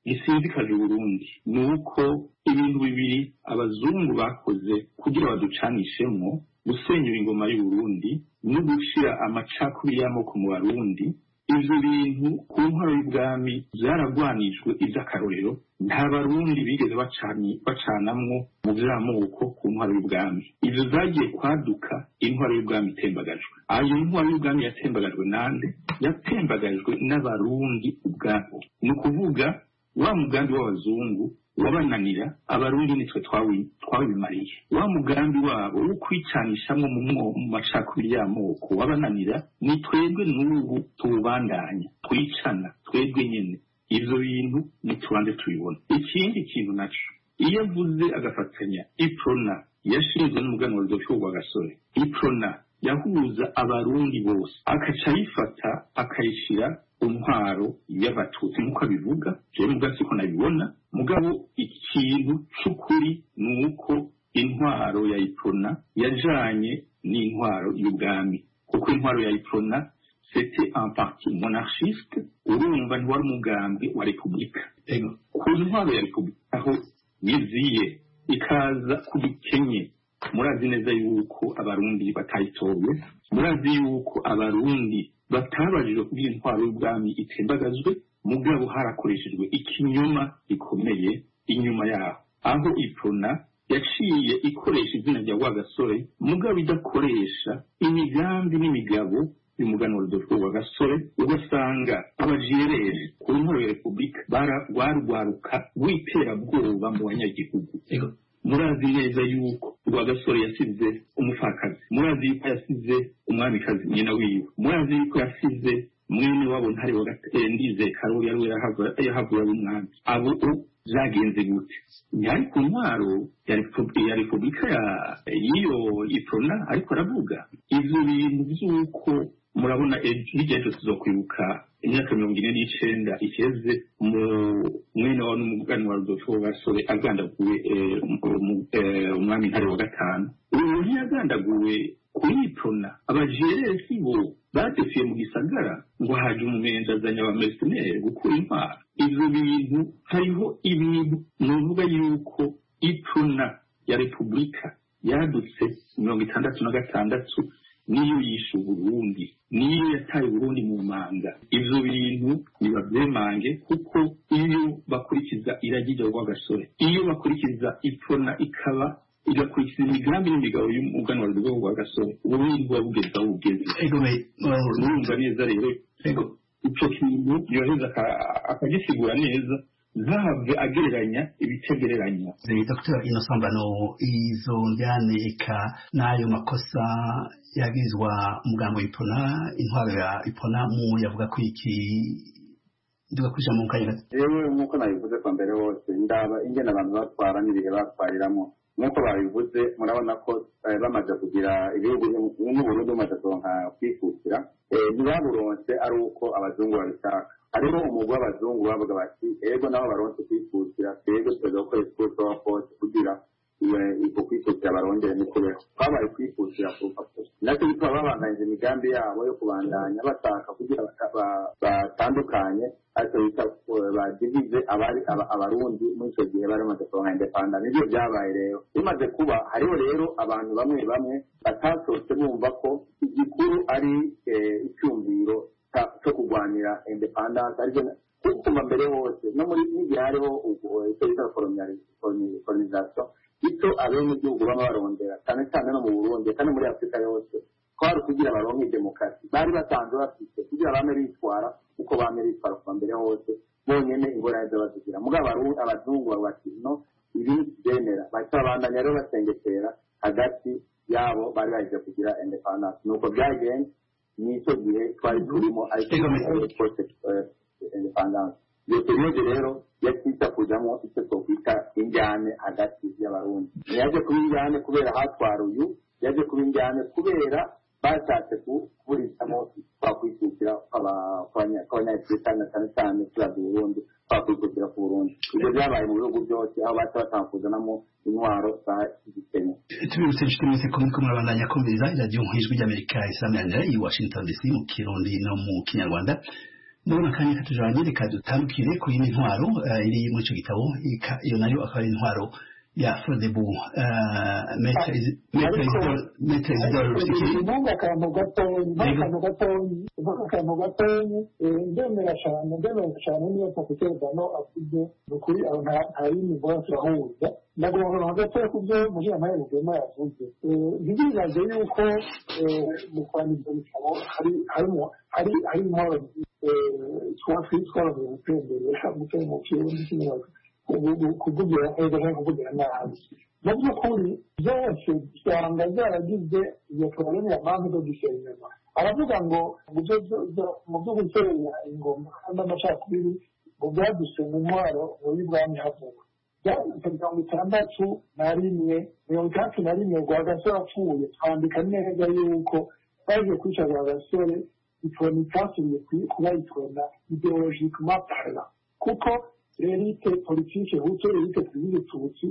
gisinzikaje Burundi ni uko ibintu bibiri abazungu bakoze kugira baducanishemo gusenyura ingoma y'u Burundi no gushira amacakubiri y'amoko mu Barundi. Ivyo bintu ku ntwaro y'ubwami vyaragwanijwe ivy'akarorero, nta Barundi bigeze bacanamwo mu vy'amoko ku ntwaro y'ubwami. Ivyo zagiye kwaduka intwaro y'ubwami itembagajwe. Ayo intwaro y'ubwami yatembagajwe nande? Yatembagajwe n'Abarundi ubwabo. Ni ukuvuga wa mugambi w'abazungu wabananira, Abarundi nitwe twawibimariye. Wa mugambi wabo wo kwicanishamwo mu macakubiri y'amoko wabananira, ni twebwe n'ubu tuwubandanya twicana twebwe nyene. Ivyo bintu nitubanze tubibona. Ikindi kintu naco, iyo avuze agafatanya iprona yashinzwe n'umuganwa Rudolphe Rwagasore, iprona yahuza Abarundi bose akaca yifata akayishira intwaro y'Abatutsi nk'uko abivuga. Je muga siko nabibona, mugabo ikintu c'ukuri nuko intwaro ya iprona yajanye n'intwaro y'ubwami, kuko intwaro ya iprona c'était un parti monarchiste, urumva ntiwari umugambi wa Repubulika. Ego ku ntwaro ya Repubulika aho yiziye ikaza ku gikenye, murazi neza yuko Abarundi batayitoye, murazi yuko Abarundi batabajijwe kugira intwaro y'ubwami itembagazwe, mugabo harakoreshejwe ikinyoma gikomeye inyuma yaho, aho iprona yaciye ikoresha izina rya Rwagasore mugabo idakoresha imigambi n'imigabo y'umuganwa Rudolphe Rwagasore. Ugasanga abajereje ku ntwaro ya Repubulika barwaruka w'iterabwoba mu banyagihugu. Murazi neza yuko Rwagasore yasize umupfakazi, murazi yuko yasize umwamikazi nyina wiwe, murazi yuko yasize mwene wabo Ntare wa Ndize Karoli yari yahavuye umwami. Abo vyagenze gute? Ntiyari ku ntwaro ya Repubulika y'iyo iprona ariko aravuga ivyo bintu vy'uko murabona hirya y'ejo tuzokwibuka imyaka mirongo ine n'icenda iheze mu mwene wa n'umugani wa Rudolphe Rwagasore agandaguwe umwami Ntare wa gatanu. Ubu ntiyagandaguwe kuri iprona, abajeresi bo badefiye mu gisagara ngo haje umumenja azanye abamercenaires gukura intwaro. Ivyo bintu hariho ibintu nuvuga yuko iprona ya Repubulika yadutse mirongo itandatu na gatandatu niyo yishe Burundi, niyo yataye Burundi mu manga. Ivyo bintu nibavyemange, kuko iyo bakurikiza iragi rya Rwagasore, iyo bakurikiza iprona ikaba igakurikiza imigambi n'imigabo y'umuganwa Rudolphe Rwagasore, Uburundi buba bugeze aho bugeze. Urumva neza rero ico kintu yoheza akagisigura neza, ntahave agereranya ibitegereranya. Dr Innocent Mbano, izo njyane eka n'ayo makosa yagirizwa umugambi w'Iprona, intwaro ya Iprona mu yavuga ko iki nduga kuja mu kanya gato. Yewe nk'uko nabivuze kwa mbere hose, ndaba ingene abantu batwara n'ibihe batwariramo, nk'uko babivuze murabona ko bamaze kugira ibihugu n'Uburundi bamaze kuronka kwikukira, ntibaburonse ari uko abazungu babishaka. Hariho umugwi w'abazungu bavuga bati ego nabo baronse kwikukira, twebwe tuza gukora isiporo wa force kugira iko kwikukira barondere n'ukubeho. Twabaye kwikukira ku rupapuro, natwe bituma babandanyije imigambi yabo yo kubandanya bataka kugira batandukanye, ariko bita badivize abari Abarundi muri icyo gihe bari bamaze kuronka independence. Nivyo byabaye rero. Bimaze kuba hariho rero abantu bamwe bamwe batasotse bumva ko igikuru ari icyumviro cyo kurwanira independence, ariko kuva mbere hose no muri n'igihe hariho icyo bita colonization, icyo abenegihugu baba barondera cyane cyane no mu Burundi kandi muri Afurika yose, kwari kugira baronke demokarasi. Bari basanzwe bafite kugira bame bitwara uko bame bitwara kuva mbere hose bonyene ingorane z'abazigira. Mugabo abazungu bati no, ibi byemera baca bandanya rero basengetera hagati yabo bari baje kugira independence. Nuko byagenze n'icyo gihe twari turimo ariko independence. Iyo periode rero yakita kujamo icyo twokwita injyane hagati y'Abarundi. Yaje kuba injyane kubera hatwara uyu, yaje kuba injyane kubera bashatse kuburizamo twakwikukira kw'abanyafurika na cyane cyane turaza Burundi, twakwikukira ku Burundi. Ibyo byabaye mu bihugu byose aho baca batakuzanamo intwaro za Kenya. Tubibutse inshuti mwese ko muriko murabandanya kumviriza iradiyo nk'ijwi ry'Amerika isamirana i Washington D C mu Kirundi no mu Kinyarwanda. ndabona akanya katujanye reka dutandukire ku yindi ntwaro iri muri ico gitabo iyo nayo akaba ari intwaro ya Frodebu Maître Isidore Rusikiri. Nunga akantu gatoyi akantu gatoyi akantu gatoyi ndemera cyane ndemera cyane niyo takuterano afite ukuri nta yindi mbona turahuza ndagomba hagati ku byo muri amaye rugema yavuze ntibibaze yuko mu kwandika ibitabo hari harimo hari hari intwaro twafitwa mu gutembera mu kirundi cy'inyuma kuvugira ego no kuvugira nabi mu by'ukuri byose usanga zaragize iyo porogaramu ya mpamvu zo gusenyera aravuga ngo mu byo gusenya ingoma n'amacakubiri ngo byaduse mu ntwaro muri bwami havuga byanditse mirongo itandatu na rimwe mirongo itandatu na rimwe Rwagasore apfuye twandika neza yuko baje kwica Rwagasore iforoma itasubiye kuba iforoma ideologikement parlant kuko l'élite politique hutu l'élite civile tutsi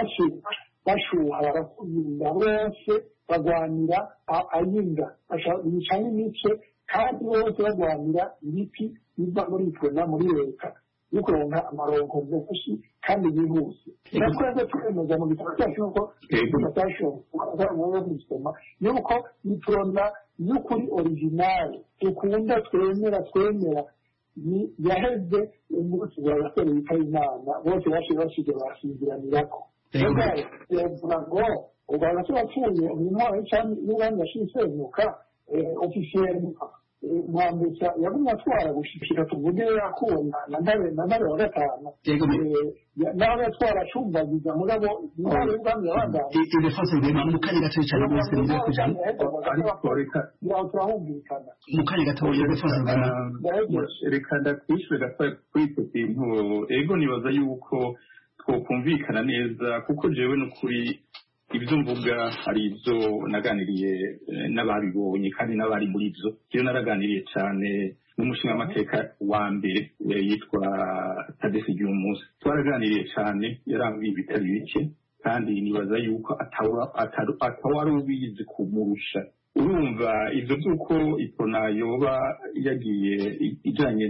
bashuha barakubinda bose bagwanira ayinga bicanye imice kandi bose bagwanira ibiti biva muri iforoma muri leta yo kuronka amaronko menshi kandi yihuse nakweze twemeza mu bitabo cyacu nuko tutashoboye gusoma yuko iforoma y'ukuri original dukunda twemera twemera ni yaheze umunsi wa Gasore witaye Imana bose bashe bashije basinziranirako yavuga ngo ubwo Gasore apfuye umwaka cyane n'ubandi yashisenyuka officiel mwambutsa yagumye atwara gushikira tuvuge yakubona na ndare na ndare wa gatanu nawe atwara cumbagiza mugabo nawe ubwami yabanda ile fase ngema mukanya gato cyane bose nzi kujana ariko reka turahumvikana mukanya gato ile fase ngema reka ndakwishwe gato kuri icyo kintu ego nibaza yuko twokumvikana neza kuko jewe n'ukuri ibyo mvuga hari ibyo naganiriye n'ababibonye kandi n'abari muri byo iyo naraganiriye cyane n'umushingamateka wa mbere yitwa Tadesi Ryumusi twaraganiriye cyane yarambwiye ibitari bike kandi nibaza yuko atawari ubizi kumurusha urumva ibyo by'uko ipona yoba yagiye ijyanye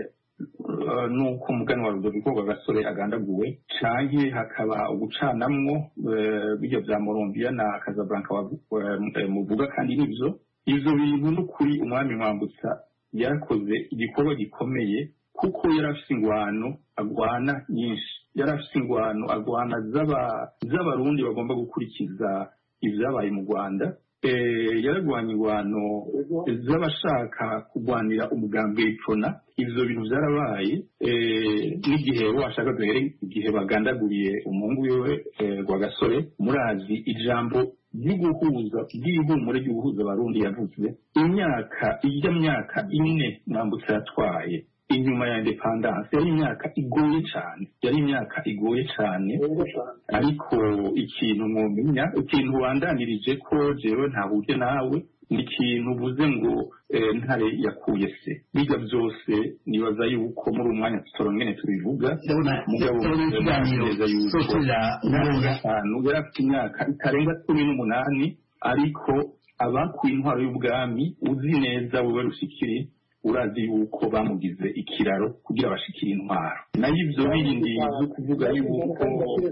nuko umugani wa Rudoviko Rwagasore agandaguwe canke hakaba ugucanamwo bijya bya Morombiya na Casablanca muvuga kandi nivyo ivyo bintu n'ukuri umwami Mwambutsa yarakoze igikorwa gikomeye kuko yarafise ingwano agwana nyinshi yarafise ingwano agwana z'abarundi bagomba gukurikiza ivyabaye mu Rwanda yaragwanya ingwano z'abashaka kurwanira umugambi w'ipfona ivyo bintu vyarabaye n'igihe washaka duhere igihe bagandaguriye umuhungu wiwe Rwagasore murazi ijambo ry'uguhuza ry'ihumure ry'uguhuza abarundi yavuze imyaka ijya myaka ine Mwambutsa yatwaye inyuma ya independence yari imyaka igoye cyane yari imyaka igoye cyane ariko ikintu mwomenya ikintu wandanirije ko jewe ntahuje nawe ni ikintu uvuze ngo ntare yakuye se biga byose nibaza yuko muri umwanya tutorongene tubivuga mugabo neza yuko yari afite imyaka itarenga cumi n'umunani ariko abakuye intwaro y'ubwami uzi neza wewe Rusikiri urazi yuko bamugize ikiraro kugira bashikire intwaro nayo ibyo bindi zo kuvuga yuko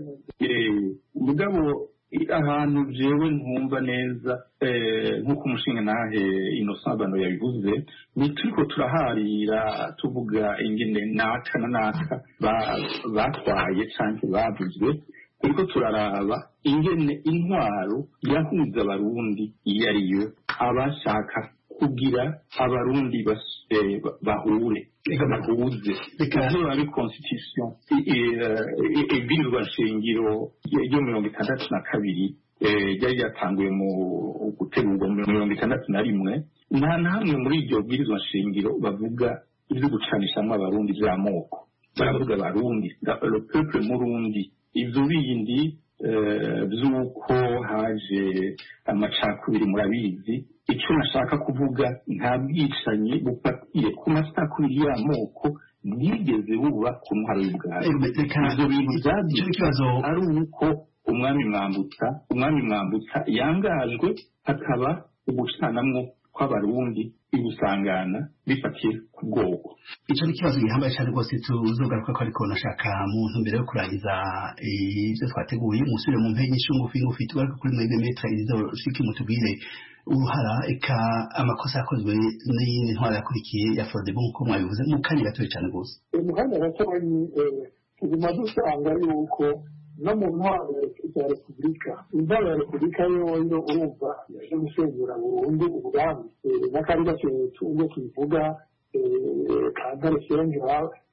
mugabo ahantu jewe ntumva neza nk'uko umushinga nahe Innocent Bano yabivuze nituriko turaharira tuvuga ingene naka na naka batwaye canke bavuzwe ariko turaraba ingene intwaro yahuza abarundi iyo ariyo abashaka kugira abarundi bahure bahuze rero ari constitution ibwirizwa nshingiro yo mirongo itandatu na kabiri yari yatanguye mu gutegurwa mirongo itandatu na rimwe nta na hamwe muri iryo bwirizwa nshingiro bavuga ibyo gucanishamwo abarundi vy'amoko baravuga abarundi le peuple murundi ivyo bindi vy'uko haje amacakubiri murabizi icyo nashaka kuvuga nta bwicanyi bufatiye ku masakubiri y'amoko bwigeze buba ku ntwaro y'ubwami ivyo bintu vyagize ari uko umwami Mwambutsa umwami Mwambutsa yangajwe hakaba ugucanamwo kw'abarundi ibusangana bifatiye ku bwoko. Ico ni ikibazo gihambaye cyane rwose tuzogaruka ko ariko nashaka mu ntumbero yo kurangiza ibyo twateguye musubire mu mpenge ngufi ngufi tugaruka kuri mwebwe Maître Isidore Rusikiri mutubwire uruhara eka amakosa yakozwe n'iyindi ntwara yakurikiye ya Frodebu nk'uko mwabivuze mu kanya gatoya cyane rwose. Mu kanya gatoya ni tuguma dusanga yuko no mu ntwaro ya repubulika intwaro ya repubulika yoyo urumva yaje gusenyura burundu ubwami n'akari gaketu ubwo tubivuga kantare senjura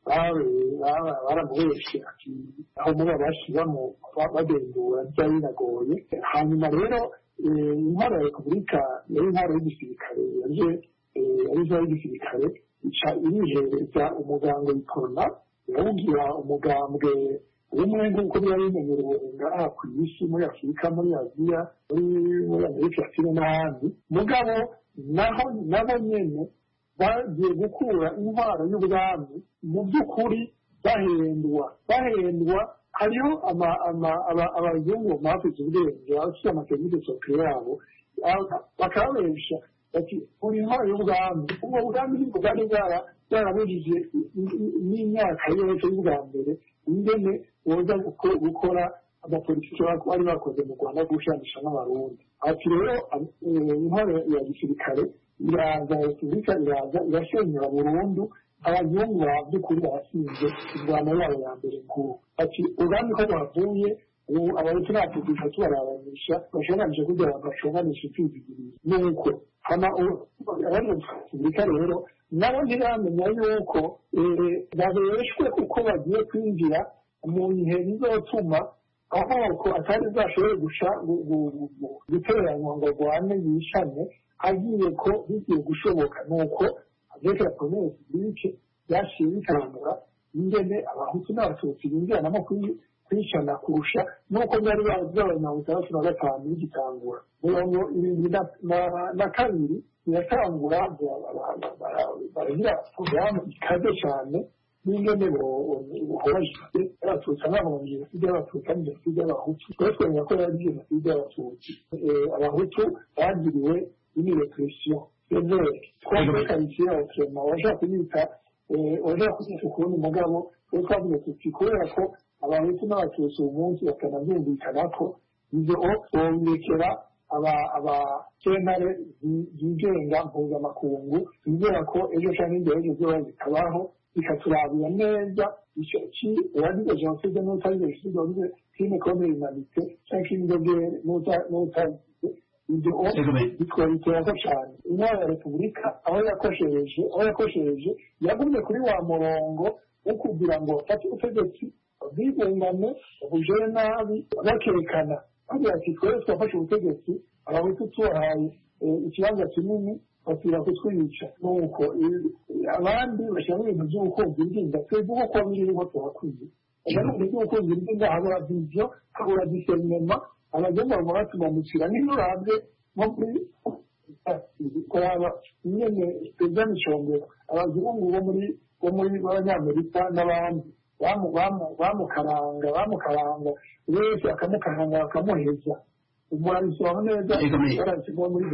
baramuheshe aho muri abashiramo badendura byari binagoye. Hanyuma rero intwaro ya repubulika yari intwaro y'igisirikare yaje yari intwaro y'igisirikare ica irihereza umugambwe ikorona yawugira umugambwe umwe nk'uko biba bimenyerewe ngaha ku isi muri afurika muri aziya muri amerika latine n'ahandi mugabo naho nabo nyene bagiye gukura intwaro y'ubwami mu by'ukuri bahendwa bahendwa hariho abazungu bafite ubwenge bafite amategeko sokre yabo bakababesha bati uri intwaro y'ubwami ubwo bwami nibwo bwari bwarabujije n'imyaka yose y'ubwa mbere ingene boza gukora abapolitiki bari bakoze mu Rwanda gushanisha n'abarundi. Ati rero intwaro ya gisirikare iraza repubulika iraza irashenyera burundu abazungu baby'ukuri barasinze ingwano yabo ya mbere nkuru. Ati ubwami ko bavuye ubu abahutu n'abatutsi tubarabanyisha bashonganisha kugira ngo bashonganishe kwizigiriza nuko hama abari mu repubulika rero nabo ntibamenya yuko babeshwe kuko bagiye kwinjira mu bihe bizotuma amoko atari bwashobore gusha gutereranywa ngo rwane yishane agiye ko bigiye gushoboka nuko avec la première république byashiye bitangura ingene abahutu n'abatutsi binjiranamo kwishana kurusha nuko byari byabaye mirongo itandatu na gatanu bigitangura mirongo irindwi na kabiri biratangura baragira porogaramu ikaze cyane n'ingene bohorajwe abatutsi n'abahungi jenoside y'abatutsi kandi jenoside y'abahutu twari twemera ko yari jenoside y'abatutsi abahutu bagiriwe une repression severe twakwerekanikiye abaturema washaka kubita washaka kubita ukundi mugabo twe twavuze tuti kubera ko abahutu n'abatutsi uyu munsi bakanabyumvikana ko ibyo bobirekera abakentare zigenga mpuzamakungu bizera ko ejo cyangwa imbere ejo zoba zikabaho bikaturabira neza icyo ki uwagize jenoside n'utagize jenoside wagize crime contre l'humanité cyangwa crime de guerre n'utagize ibyo bitwabiterako cyane intwaro ya repubulika aho yakoshereje aho yakoshereje yagumye kuri wa murongo wo kugira ngo bafate ubutegetsi bwigungane bujere nabi bakerekana bagira ati twese twafashe ubutegetsi abahutu tubahaye ikibanza kinini basubira kutwica nuko abandi bashyiramo ibintu by'ubukunzi bw'inda twebwe uko biriho tuhakwiye ibintu by'ubukunzi bw'inda habura viziyo habura diserinema abagenda mu batumamukira niyo urabye nko kuri kuraba nyene perezida Micombero abazungu bo muri bo muri b'abanyamerika n'abandi bamukaranga bamukaranga wese akamukaranga bakamuheza umwarisobanura neza barakivuga muri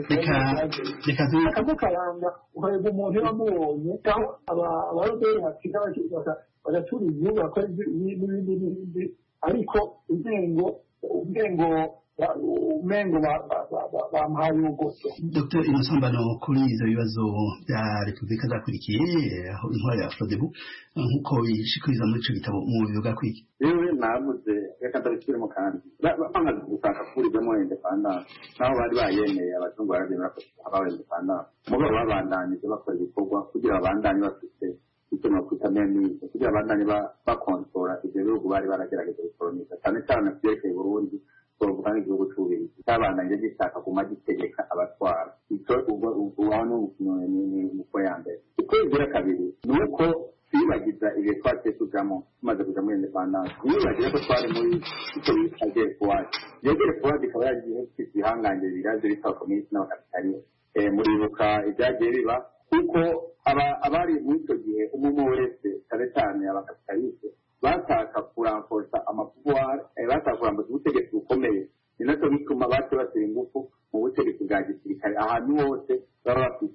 akamukaranga ukareba umuntu yamubonye aho abaroberi batiga bagatura igihugu bakora n'ibindi n'ibindi ariko ubwengo ubwengo umengo bamuhaye ubugoso. Dr Innocent kuri izo bibazo bya repubulika zakurikiye aho intwaro ya Frodebu nk'uko bishikiriza muri ico gitabo mu bivuga kwiki yewe navuze reka ndabisubiremo kandi bamaze gushaka kuburizamo independence naho bari bayemeye abazungu baragenda abawe independence mugabo babandanije bakora ibikorwa kugira babandanye bafite icyo nokwita menize kugira abandanye bakontora ivyo bihugu bari baragerageje gukoloniza cyane cyane vyerekeye Burundi twavuga nk'igihugu c'Ububiligi cyabandanye gishaka kuma gitegeka abatwara icyo ubwo aho nuko ya mbere uko igira kabiri ni uko twibagiza ibihe twaciye tujamo tumaze kuja muri independence nibagiye ko twari muri icyo bita gerefuwadi iyo gerefuwadi ikaba yagiye ifite ibihangange biraje bitwa komisi n'abakapitalisite muribuka ibyagiye biba kuko abari muri icyo gihe umwe wese cyane cyane abakapitalisite bashaka kuramforsa amapouvoir bashaka kuramforsa ubutegetsi bukomeye ni nacyo bituma bace batera ingufu mu butegetsi bwa gisirikare ahantu hose baba bafite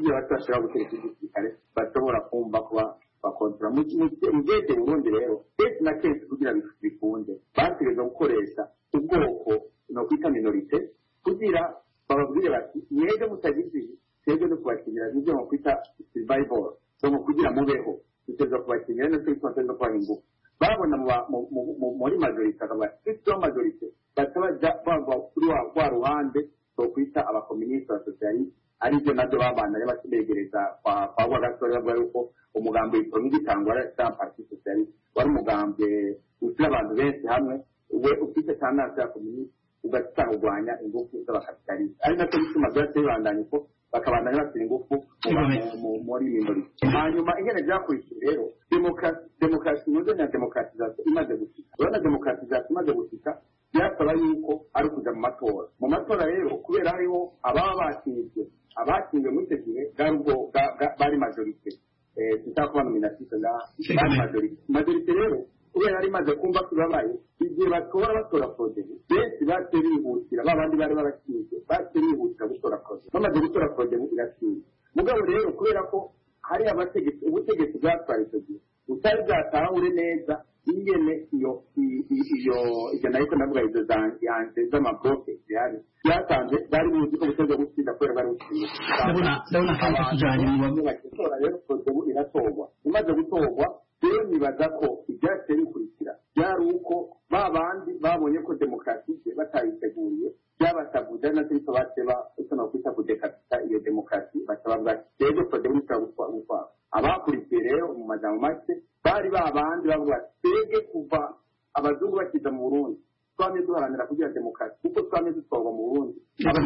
kugira batashobora gutereka igisirikare bashobora kumva kuba bakontora mu gihe Burundi rero kenshi na kenshi kugira bikunde bategereza gukoresha ubwoko no kwita minorite kugira bababwire bati mwebwe mutagize twebwe no kubakinira n'ibyo mu kwita survival no kugira mubeho biteza kubakinira no kwita no kwa ingufu babona muri majorite akaba ifite majorite batabaja bava kuri wa ruhande no kwita abakomuniste ba socialiste ari byo nabyo babana bakibegereza kwa kwa gasore bavuga yuko umugambi w'ikomi gitangwa ya parti socialiste wari umugambi usira abantu benshi hamwe we ufite cyane ya komuniste ugatanga urwanya ingufu z'abakapitaliste ari nacyo bituma byatse bibandanye ko bakabandanya batira ingufu muri minorite hanyuma ingene byakurikiye rero demokarasi demokarasi n'uzo na demokratization imaze gushika urabona demokratization imaze gushika byasaba yuko ari kuja mu matora mu matora rero kubera hariho ababa bakinzwe abakinzwe muri icyo gihe bari majorite tutakuba nominatise na bari majorite majorite rero kubera ari maze kumva kibabaye igihe batora batora project benshi bateri bihutira babandi bari barakinze bateri bihutira gutora project bamaze gutora project irakinze mugabo rero kubera ko hari abategetsi ubutegetsi bwatwaye icyo gihe utari bwatahure neza ingene iyo iyo iyo nayo navuga izo zanjye z'amabloke zihari byatanze bari buzi ko buteze gutsinda kubera bari gutsinda ndabona ndabona kandi kujanye mu bakitora rero project iratorwa imaze gutorwa rero nibaza ko ibyatse bikurikira byari uko babandi babonye ko demokarasi batayiteguriye byabasabuza na cyo bateba usana kwita kudekata iyo demokarasi batababwa rero project gutwa abakurikiye rero mu majambo make bari babandi bavuga twege kuva abazungu bakiza mu Burundi twamye duharanira kugira demokarasi kuko twamye dutwarwa mu Burundi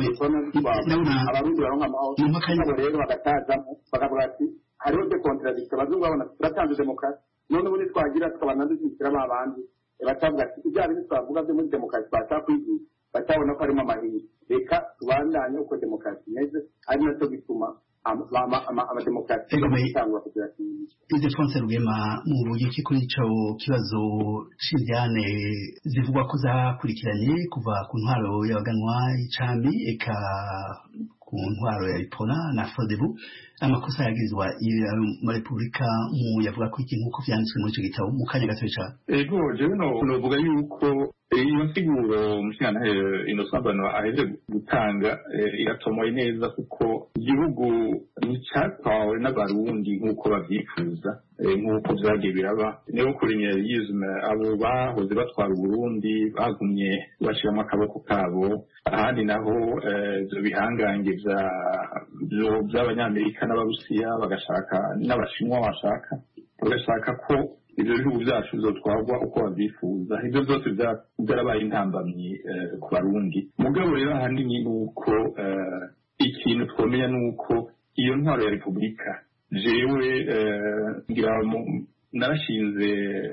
abarundi baronka amahoro rero bagatazamo bakavuga ati hariho de contradiction abazungu babona turatanze demokarasi none ubundi twagira tukabana dushyikira babandi batavuga ati ibya bintu twavuga byo muri demokarasi batakwigisha batabona ko harimo amahirwe reka tubandanye uko demokarasi imeze ari nacyo bituma amademokarasi atangwa kugira ati izi Fonse Rugema mu buryo ki kuri ico kibazo c'indyane zivugwa ko zakurikiranye kuva ku ntwaro y'abaganwa icambi eka ku ntwaro ya Ipona na Fodebu amakosa yagizwa muri Republika mu yavuga ko iki nkuko vyanditswe muri ico gitabo mu kanya gato cyane ego jewe no novuga yuko iyo nsiguro mushana inosabano aheze gutanga iratomoye neza kuko igihugu nicatwawe n'abarundi nkuko bavyifuza nkuko vyagiye biraba neo colonialisme abo bahoze batwara Burundi bagumye bashiramo akaboko kabo ahandi naho ivyo bihangange vy'abanyamerika n'abarusiya bagashaka n'abashinwa bashaka bagashaka ko ibyo bihugu byacu bizotwarwa uko babyifuza ibyo byose byarabaye intambamyi ku barundi mugabo rero ahanini ni uko ikintu twomenya ni uko iyo ntwaro ya repubulika jewe ngira narashinze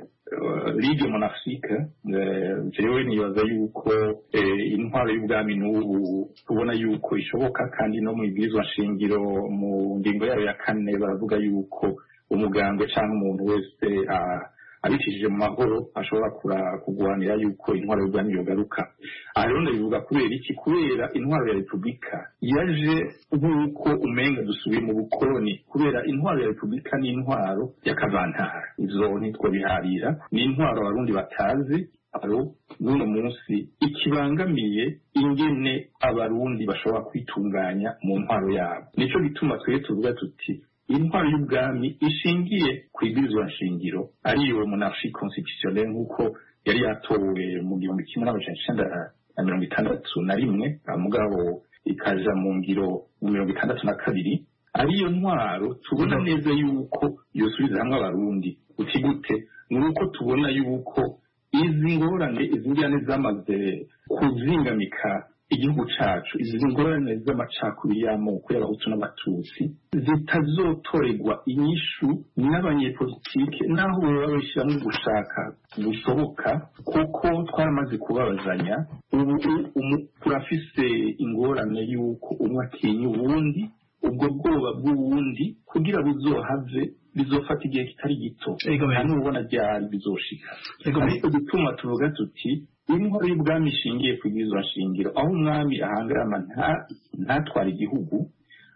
ligue monarchique jewe nibaza yuko intwaro y'ubwami n'ubu tubona yuko ishoboka kandi no mu ibwirizwa nshingiro mu ngingo yayo ya kane baravuga yuko umugambwe cyangwa umuntu wese abicishije mu mahoro ashobora kugwanira yuko intwaro y'ubwami yogaruka aha rero ndabivuga kubera iki kubera intwaro ya repubulika yaje nk'uko umenga dusubiye mu bukoloni kubera intwaro ya repubulika ni intwaro y'akavantara ivyo ntitwo biharira ni intwaro abarundi batazi aro n'uno munsi ikibangamiye ingene abarundi bashobora kwitunganya mu ntwaro yabo nico gituma twese tuvuga tuti intwaro y'ubwami ishingiye ku ibwirizwa nshingiro ariyo monarchie constitutionnelle nk'uko yari yatowe mu gihumbi kimwe n'amajana icenda na mirongo itandatu na rimwe mugabo ikaja mu ngiro mu mirongo itandatu na kabiri ariyo ntwaro tubona neza yuko yosubiza hamwe abarundi uti gute ni uko tubona yuko izi ngorane izi njyane zamaze kuzingamika igihugu cacu izi ngorane z'amacakubiri y'amoko y'abahutu n'abatutsi zitazotorerwa inyishu n'abanyepolitike naho baba babishyiramo gushaka gushoboka kuko twaramaze kubabazanya ubu turafise ingorane y'uko umwe atinya uwundi ubwo bwoba bw'uwundi kugira buzohave bizofata igihe kitari gito nubona ryari bizoshika ariko gituma tuvuga tuti intwaro y'ubwami ishingiye ku bwirizwa nshingiro aho umwami ahangarama ntatwara igihugu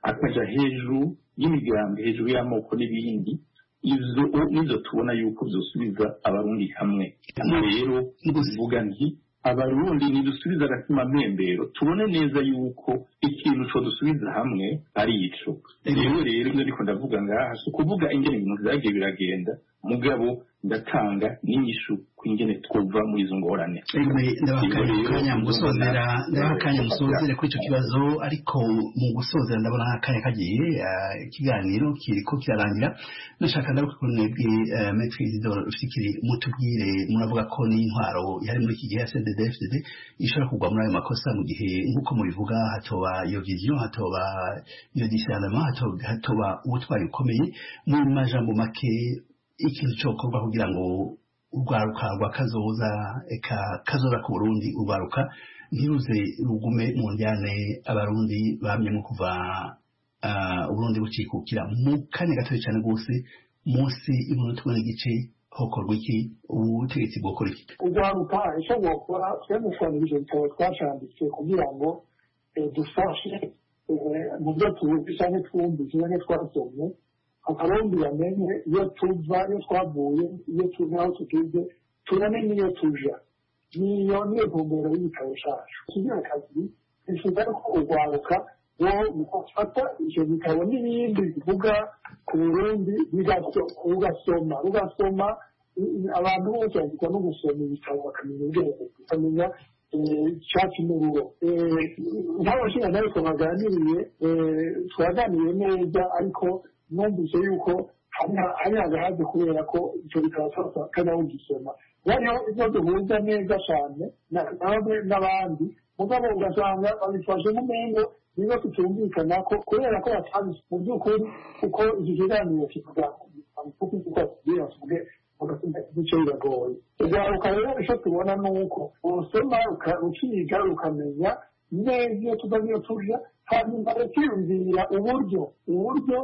akaja hejuru y'imigambi hejuru y'amoko n'ibindi izo nizo tubona yuko zosubiza abarundi hamwe rero kuvuga nti abarundi nidusubiza agatima mpembero tubone neza yuko ikintu co dusubiza hamwe ari ico rero rero ibyo ndiko ndavuga ngaha si ukuvuga ingene ibintu vyagiye biragenda mugabo ndatanga n'inyishu kwingene twuva muri izo ngorane ndabakanya mu gusozera ndabakanya musozere kuri ico kibazo ariko mu gusozera ndabona akanya kagiye ikiganiro kiriko kirarangira nashaka ndabukunebwe Maître Isidore Rufikiri mutubwire muravuga ko n'intwaro yari muri iki gihe ya C D D F D D ishobora kugwa muri ayo makosa mu gihe nk'uko mubivuga hatoba iyo vision hatoba iyo discernement hatoba ubutwari bukomeye mu majambo make ikintu cyokorwa kugira ngo urwaruka rwa kazoza eka kazoza ku Burundi urwaruka ntiruze rugume mu njyane abarundi bamyemo kuva Uburundi bucikukira mu kanya gatoya cyane rwose munsi y'umuntu tubona igice hokorwa iki ubutegetsi bwokora iki urwaruka icyo bwokora twemufanirije ibitabo twacanditse kugira ngo dufashe mu byo tuzi cyangwa twumvise cyangwa twasomye abarundi bamenye iyo tuva iyo twavuye iyo tuzi aho tugeze tubone n'iyo tuja niyo niyo ntumbero y'ibitabo cyacu kigira akazi bifuza ko urwaruka wo gufata icyo bitabo n'ibindi bivuga ku Burundi ugasoma ugasoma abantu bose bagirwa no gusoma ibitabo bakamenya ubwenge bakamenya icyatsi n'ururo nk'abashinga nawe twaganiriye twaganiriye neza ariko numvise yuko hari agahaze kubera ko icyo bitabo cyose kajya ugisoma rero ibyo duhuza neza cyane nawe n'abandi mugabo ugasanga babifashe nk'umengo niba tutumvikana ko kubera ko batazi mu by'ukuri uko iki kiganiro kivuga kuko uko kigira kivuge ugasanga icyo biragoye urwaruka rero icyo tubona ni uko usoma ukiga ukamenya neza iyo tuva n'iyo tuja hanyuma ukiyumvira uburyo uburyo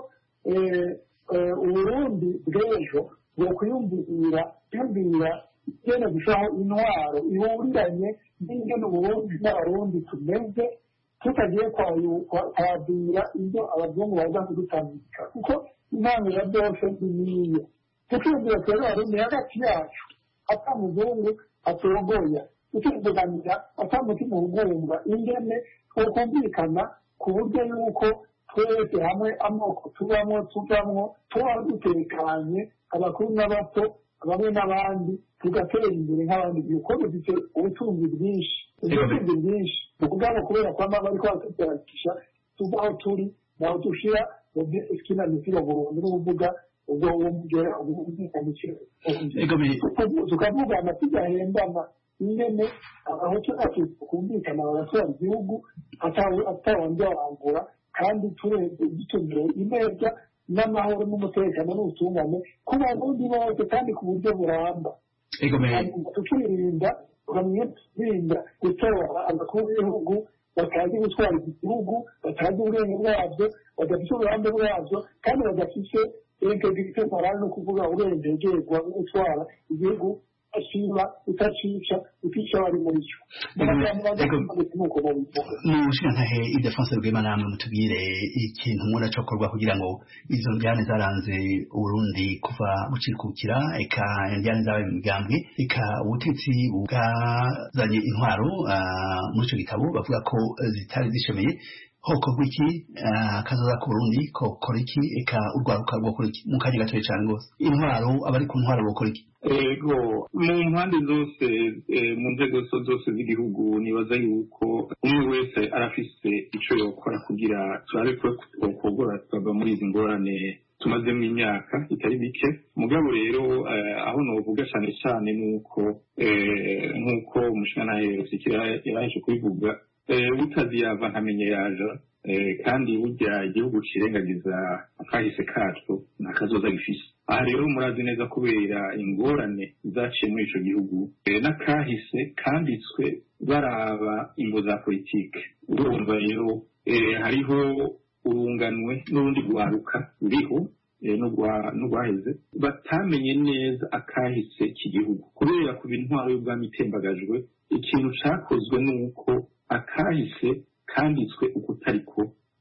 uburundi bw'ejo bwo kwiyumvira kwiyumvira igenda gushiraho intwaro ihuriranye n'ingene uburundi n'abarundi tumeze tutagiye kwabwira ibyo abazungu baza kudutambika kuko impano ya byose niyo tukiyumvira twebwe abarundi hagati yacu ata muzungu atogoya tukivuganira ata mutima ugumva ingene twokumvikana ku buryo yuko twese hamwe amoko tubamo tuvamwo tuba dutekanye abakuru n'abato bamwe n'abandi tugatera imbere nk'abandi kuko dufite ubutunzi bwinshi ubutunzi bwinshi ubwabo kubera ko amaba ariko batutarakisha tuva aho turi naho dushira mu by'eskina n'ifiro Burundi n'uvuga ubwo uwo mugera ubumvikanishije tukavugana tugahendana ingene abahutu bacu kumvikana baratwara igihugu atawandi barangura kandi dutumire ineza n'amahoro n'umutekano n'ubutungane ku barundi bose kandi ku buryo buramba tukirinda tukirinda gutora abakuru b'ibihugu batazi gutwara iki gihugu batazi uburenge bwabyo badafite uburambe bwabyo kandi badafite integrite morale no kuvuga uburengerwa bwo gutwara igihugu ashima utacica utica bari muri cyo mushintahe Ildefonse Rwema mutubwire ikintu mura cokorwa kugira ngo izo njyane zaranze Uburundi kuva bucikukira eka njyane zabaye mu migambwe eka ubutetsi bwazanye intwaro muri ico gitabo bavuga ko zitari zishemeye hokorwa iki kazoza ku Burundi kokora iki eka urwaruka rwokora iki mu kanya gatoya cane rwose intwaro abari ku ntwaro bokora iki ego mu mpande zose mu nzego zose z'igihugu nibaza yuko umwe wese arafise ico yokora kugira turabe ko twokogora tukava muri izi ngorane tumazemo imyaka itari mike mugabo rero aho novuga cyane cyane nuko nk'uko umushana Rufikira yaraje kubivuga utazi yava ntamenye yaja kandi burya igihugu kirengagiza akahise kacu nakazoza gifise aha rero murazi neza kubera ingorane zaciye muri ico gihugu n'akahise kanditswe baraba ingo za politike urumva rero hariho urunganwe n'urundi rwaruka ruriho n'urwaheze batamenye neza akahise k'igihugu kubera ku bintwaro y'ubwami itembagajwe ikintu cakozwe n'uko akahise kanditswe uko utariko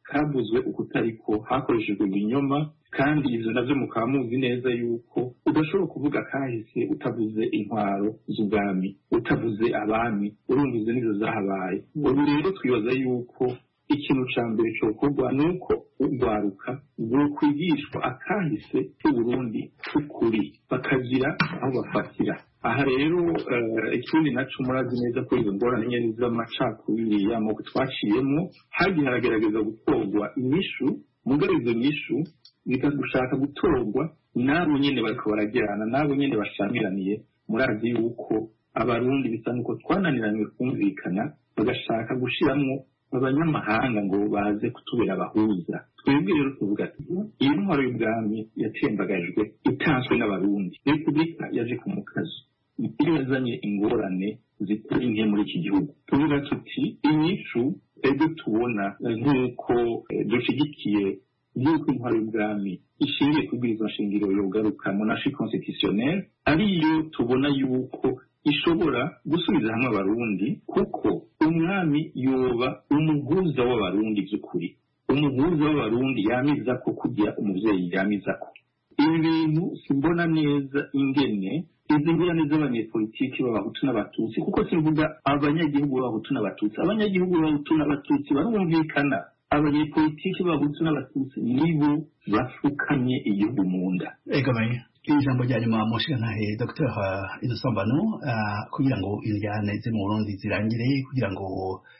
kavuzwe ukutariko hakoreshejwe ibinyoma kandi ivyo navyo mukaba muzi neza yuko udashobora kuvuga kahise utavuze intwaro z'ubwami utavuze abami urumvize n'izo zahabaye ubu rero twibaza yuko ikintu ca mbere cokorwa nuko urwaruka rwokwigishwa akahise k'uburundi k'ukuri bakagira aho bafatira aha rero ikindi naco murazi neza ko izo ngorane nyene z'amacakubiri y'amoko twaciyemo hagiye haragerageza gutorwa inyishu mugabo izo nyishu bikagushaka gutorwa nabo nyene bariko baragirana nabo nyene bashamiraniye murazi yuko abarundi bisa nuko twananiranywe kumvikana bagashaka gushiramwo abanyamahanga ngo baze kutubera abahuza twebwe rero tuvuga ati iyi ntwaro y'ubwami yatembagajwe itanzwe n'abarundi repubulika yaje ku mukazo iyo yazanye ingorane zitari nke muri iki gihugu tuvuga tuti inyishu ebyo tubona nk'uko dushigikiye y'uko intwaro y'ubwami ishingiye kubwirizwa nshingiro yogaruka monarchie constitutionnelle ariyo tubona yuko ishobora gusubiza hamwe abarundi kuko umwami yoba umuhuza w'abarundi by'ukuri umuhuza w'abarundi yamiza ko kugira umuvyeyi yamiza ko ibi bintu simbona neza ingene izi ngorane z'abanyepolitiki b'abahutu n'abatutsi kuko simvuga abanyagihugu b'abahutu n'abatutsi abanyagihugu b'abahutu n'abatutsi barumvikana abanyepolitiki b'abahutu n'abatutsi nibo bafukamye igihugu mu nda egamaye ijambo rya nyuma mushigantahe Dr Innocent Bano kugira ngo injyane zo mu Burundi zirangire kugira ngo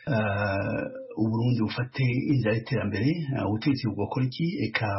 uburundi bufate inzira y'iterambere ubutegetsi bwokora iki eka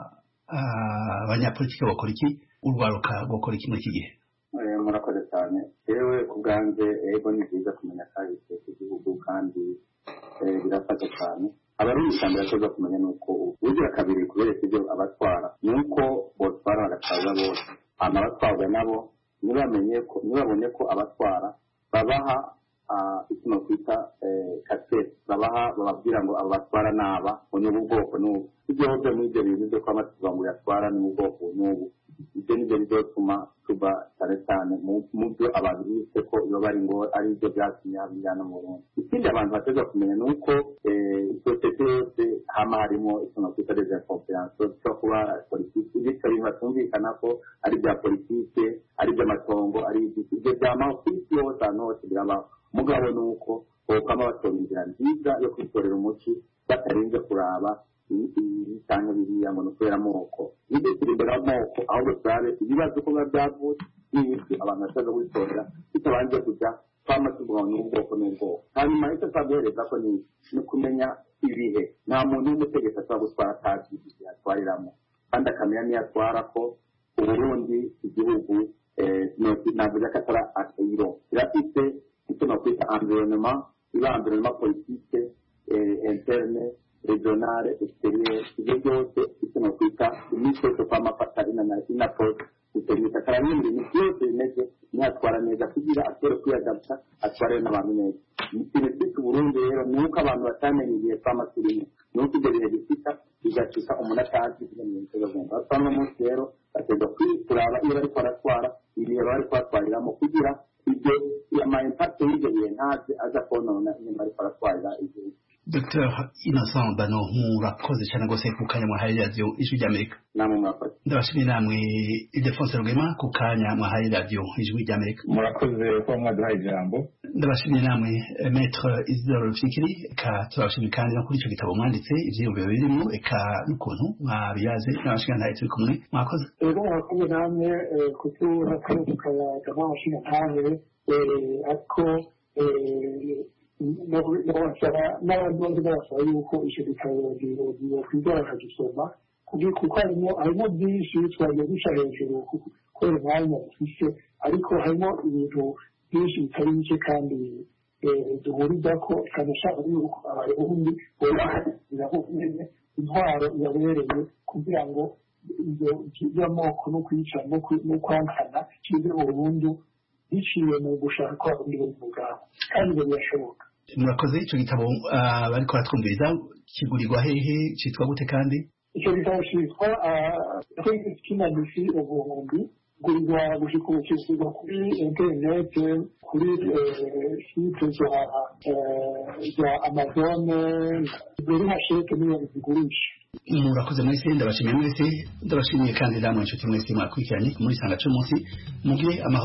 abanyapolitiki bakora iki urwaruka rwokora iki muri iki gihe murakoze cyane yewe ku bwanjye ego ni byiza kumenya kahise k'igihugu kandi birafasha cyane abarundi cyane bashobora kumenya nuko ubugira kabiri kubera ibyo abatwara nuko botwara bagatwara bose hama abatwarwa nabo ntibamenye ko ntibabone ko abatwara babaha ikintu twita kasete babaha bababwira ngo abo batwara naba ubu bwoko n'ubu ibyo byo muri ibyo bintu byo kwama tuvuga ngo yatwara n'ubwoko n'ubu ibyo nibyo bizotuma tuba cyane cyane mu byo abantu bise ko iyo bari ngo ari ibyo byatumye habijyana mu Burundi ikindi abantu bateza kumenya ni uko sosiyete yose hama harimo ikintu twita desinformation cyo kuba politiki bityo bintu batumvikana ko ari bya politiki ari by'amatongo ari ibyo byama ku isi yose ahantu hose biraba mugabo ni uko bokama batora inzira nziza yo kwitorera umuti batarinze kuraba ibitanga biriya ngo nukubera amoko nibyo turi imbere y'amoko ahubwo turabe ibibazo ko biba byavutse n'ibindi abantu bashobora kwitorera bitabanje kujya twama tuvuga ngo ubwoko n'ubwoko hanyuma icyo twaguhereza ko ni kumenya ibihe nta muntu w'umutegetsi ashobora gutwara atazi igihe atwariramo kandi akamenya niyo atwara ko uburundi igihugu navuga ko atari akayiro kirafite icyo nakwita environnement iba environnement politique interne regionale exterieur ibyo byose icyo nakwita imico yo kwamafata inapose gutereka karanye ibintu byose bimeze ntiyatwara neza kugira ashobore kwiyadapta atware n'abantu neza ikintu cyitwa uburundi rero ni uko abantu batamenye igihe twama turimo ni uko ibyo bihe bifita bigacika umuntu atazi kugira ngo ibintu bagomba batwara umunsi rero bategwa kuraba iyo bariko baratwara ibihe bari kubatwariramo kugira ibyo ama impact y'ibyo bihe ntaze aza konona iyo bariko baratwarira igihugu. Dr Innocent Bano murakoze cyane rwose ku kanya mwahaye radio ijwi ry'Amerika. Namwe murakoze. Ndabashimiye namwe Ildefonse Rugema ku kanya mwahaye radio ijwi ry'Amerika. Murakoze ko mwaduhaye ijambo. Ndabashimiye namwe Maître Isidore Rufikiri eka turabashimiye kandi no kuri icyo gitabo mwanditse ivyiyumviro birimo eka n'ukuntu mwabiyaze n'abashigantahe turi kumwe mwakoze. Ego murakoze namwe kutura kandi tukayaga n'abashigantahe ariko n'abandi bose barasaba yuko icyo gitabo kwigora bakagisoma kuko harimo harimo byinshi twagiye guca hejuru kubera umwanya dufise ariko harimo ibintu byinshi bitari bike kandi duhuriza ko kanashaka yuko abarundi bubahiriza intwaro yabereye kugira ngo ibyo by'amoko no kwica no kwankana kize burundu biciye mu gushaka ko abarundi bari mu bwabo kandi ibyo birashoboka. Murakoze. Icyo gitabo bariko baratwumviriza kigurirwa hehe cyitwa gute kandi? Icyo gitabo cyitwa kinanisi ubuhumbi gurirwa gushika ubu kigurwa kuri interinete kuri site za amazone ziri hasheke niyo zigurisha. Murakoze mwese, ndabashimiye mwese, ndabashimiye kandi namwe inshuti mwese mwakurikiranye muri Sanga c'umunsi, mugire amahoro.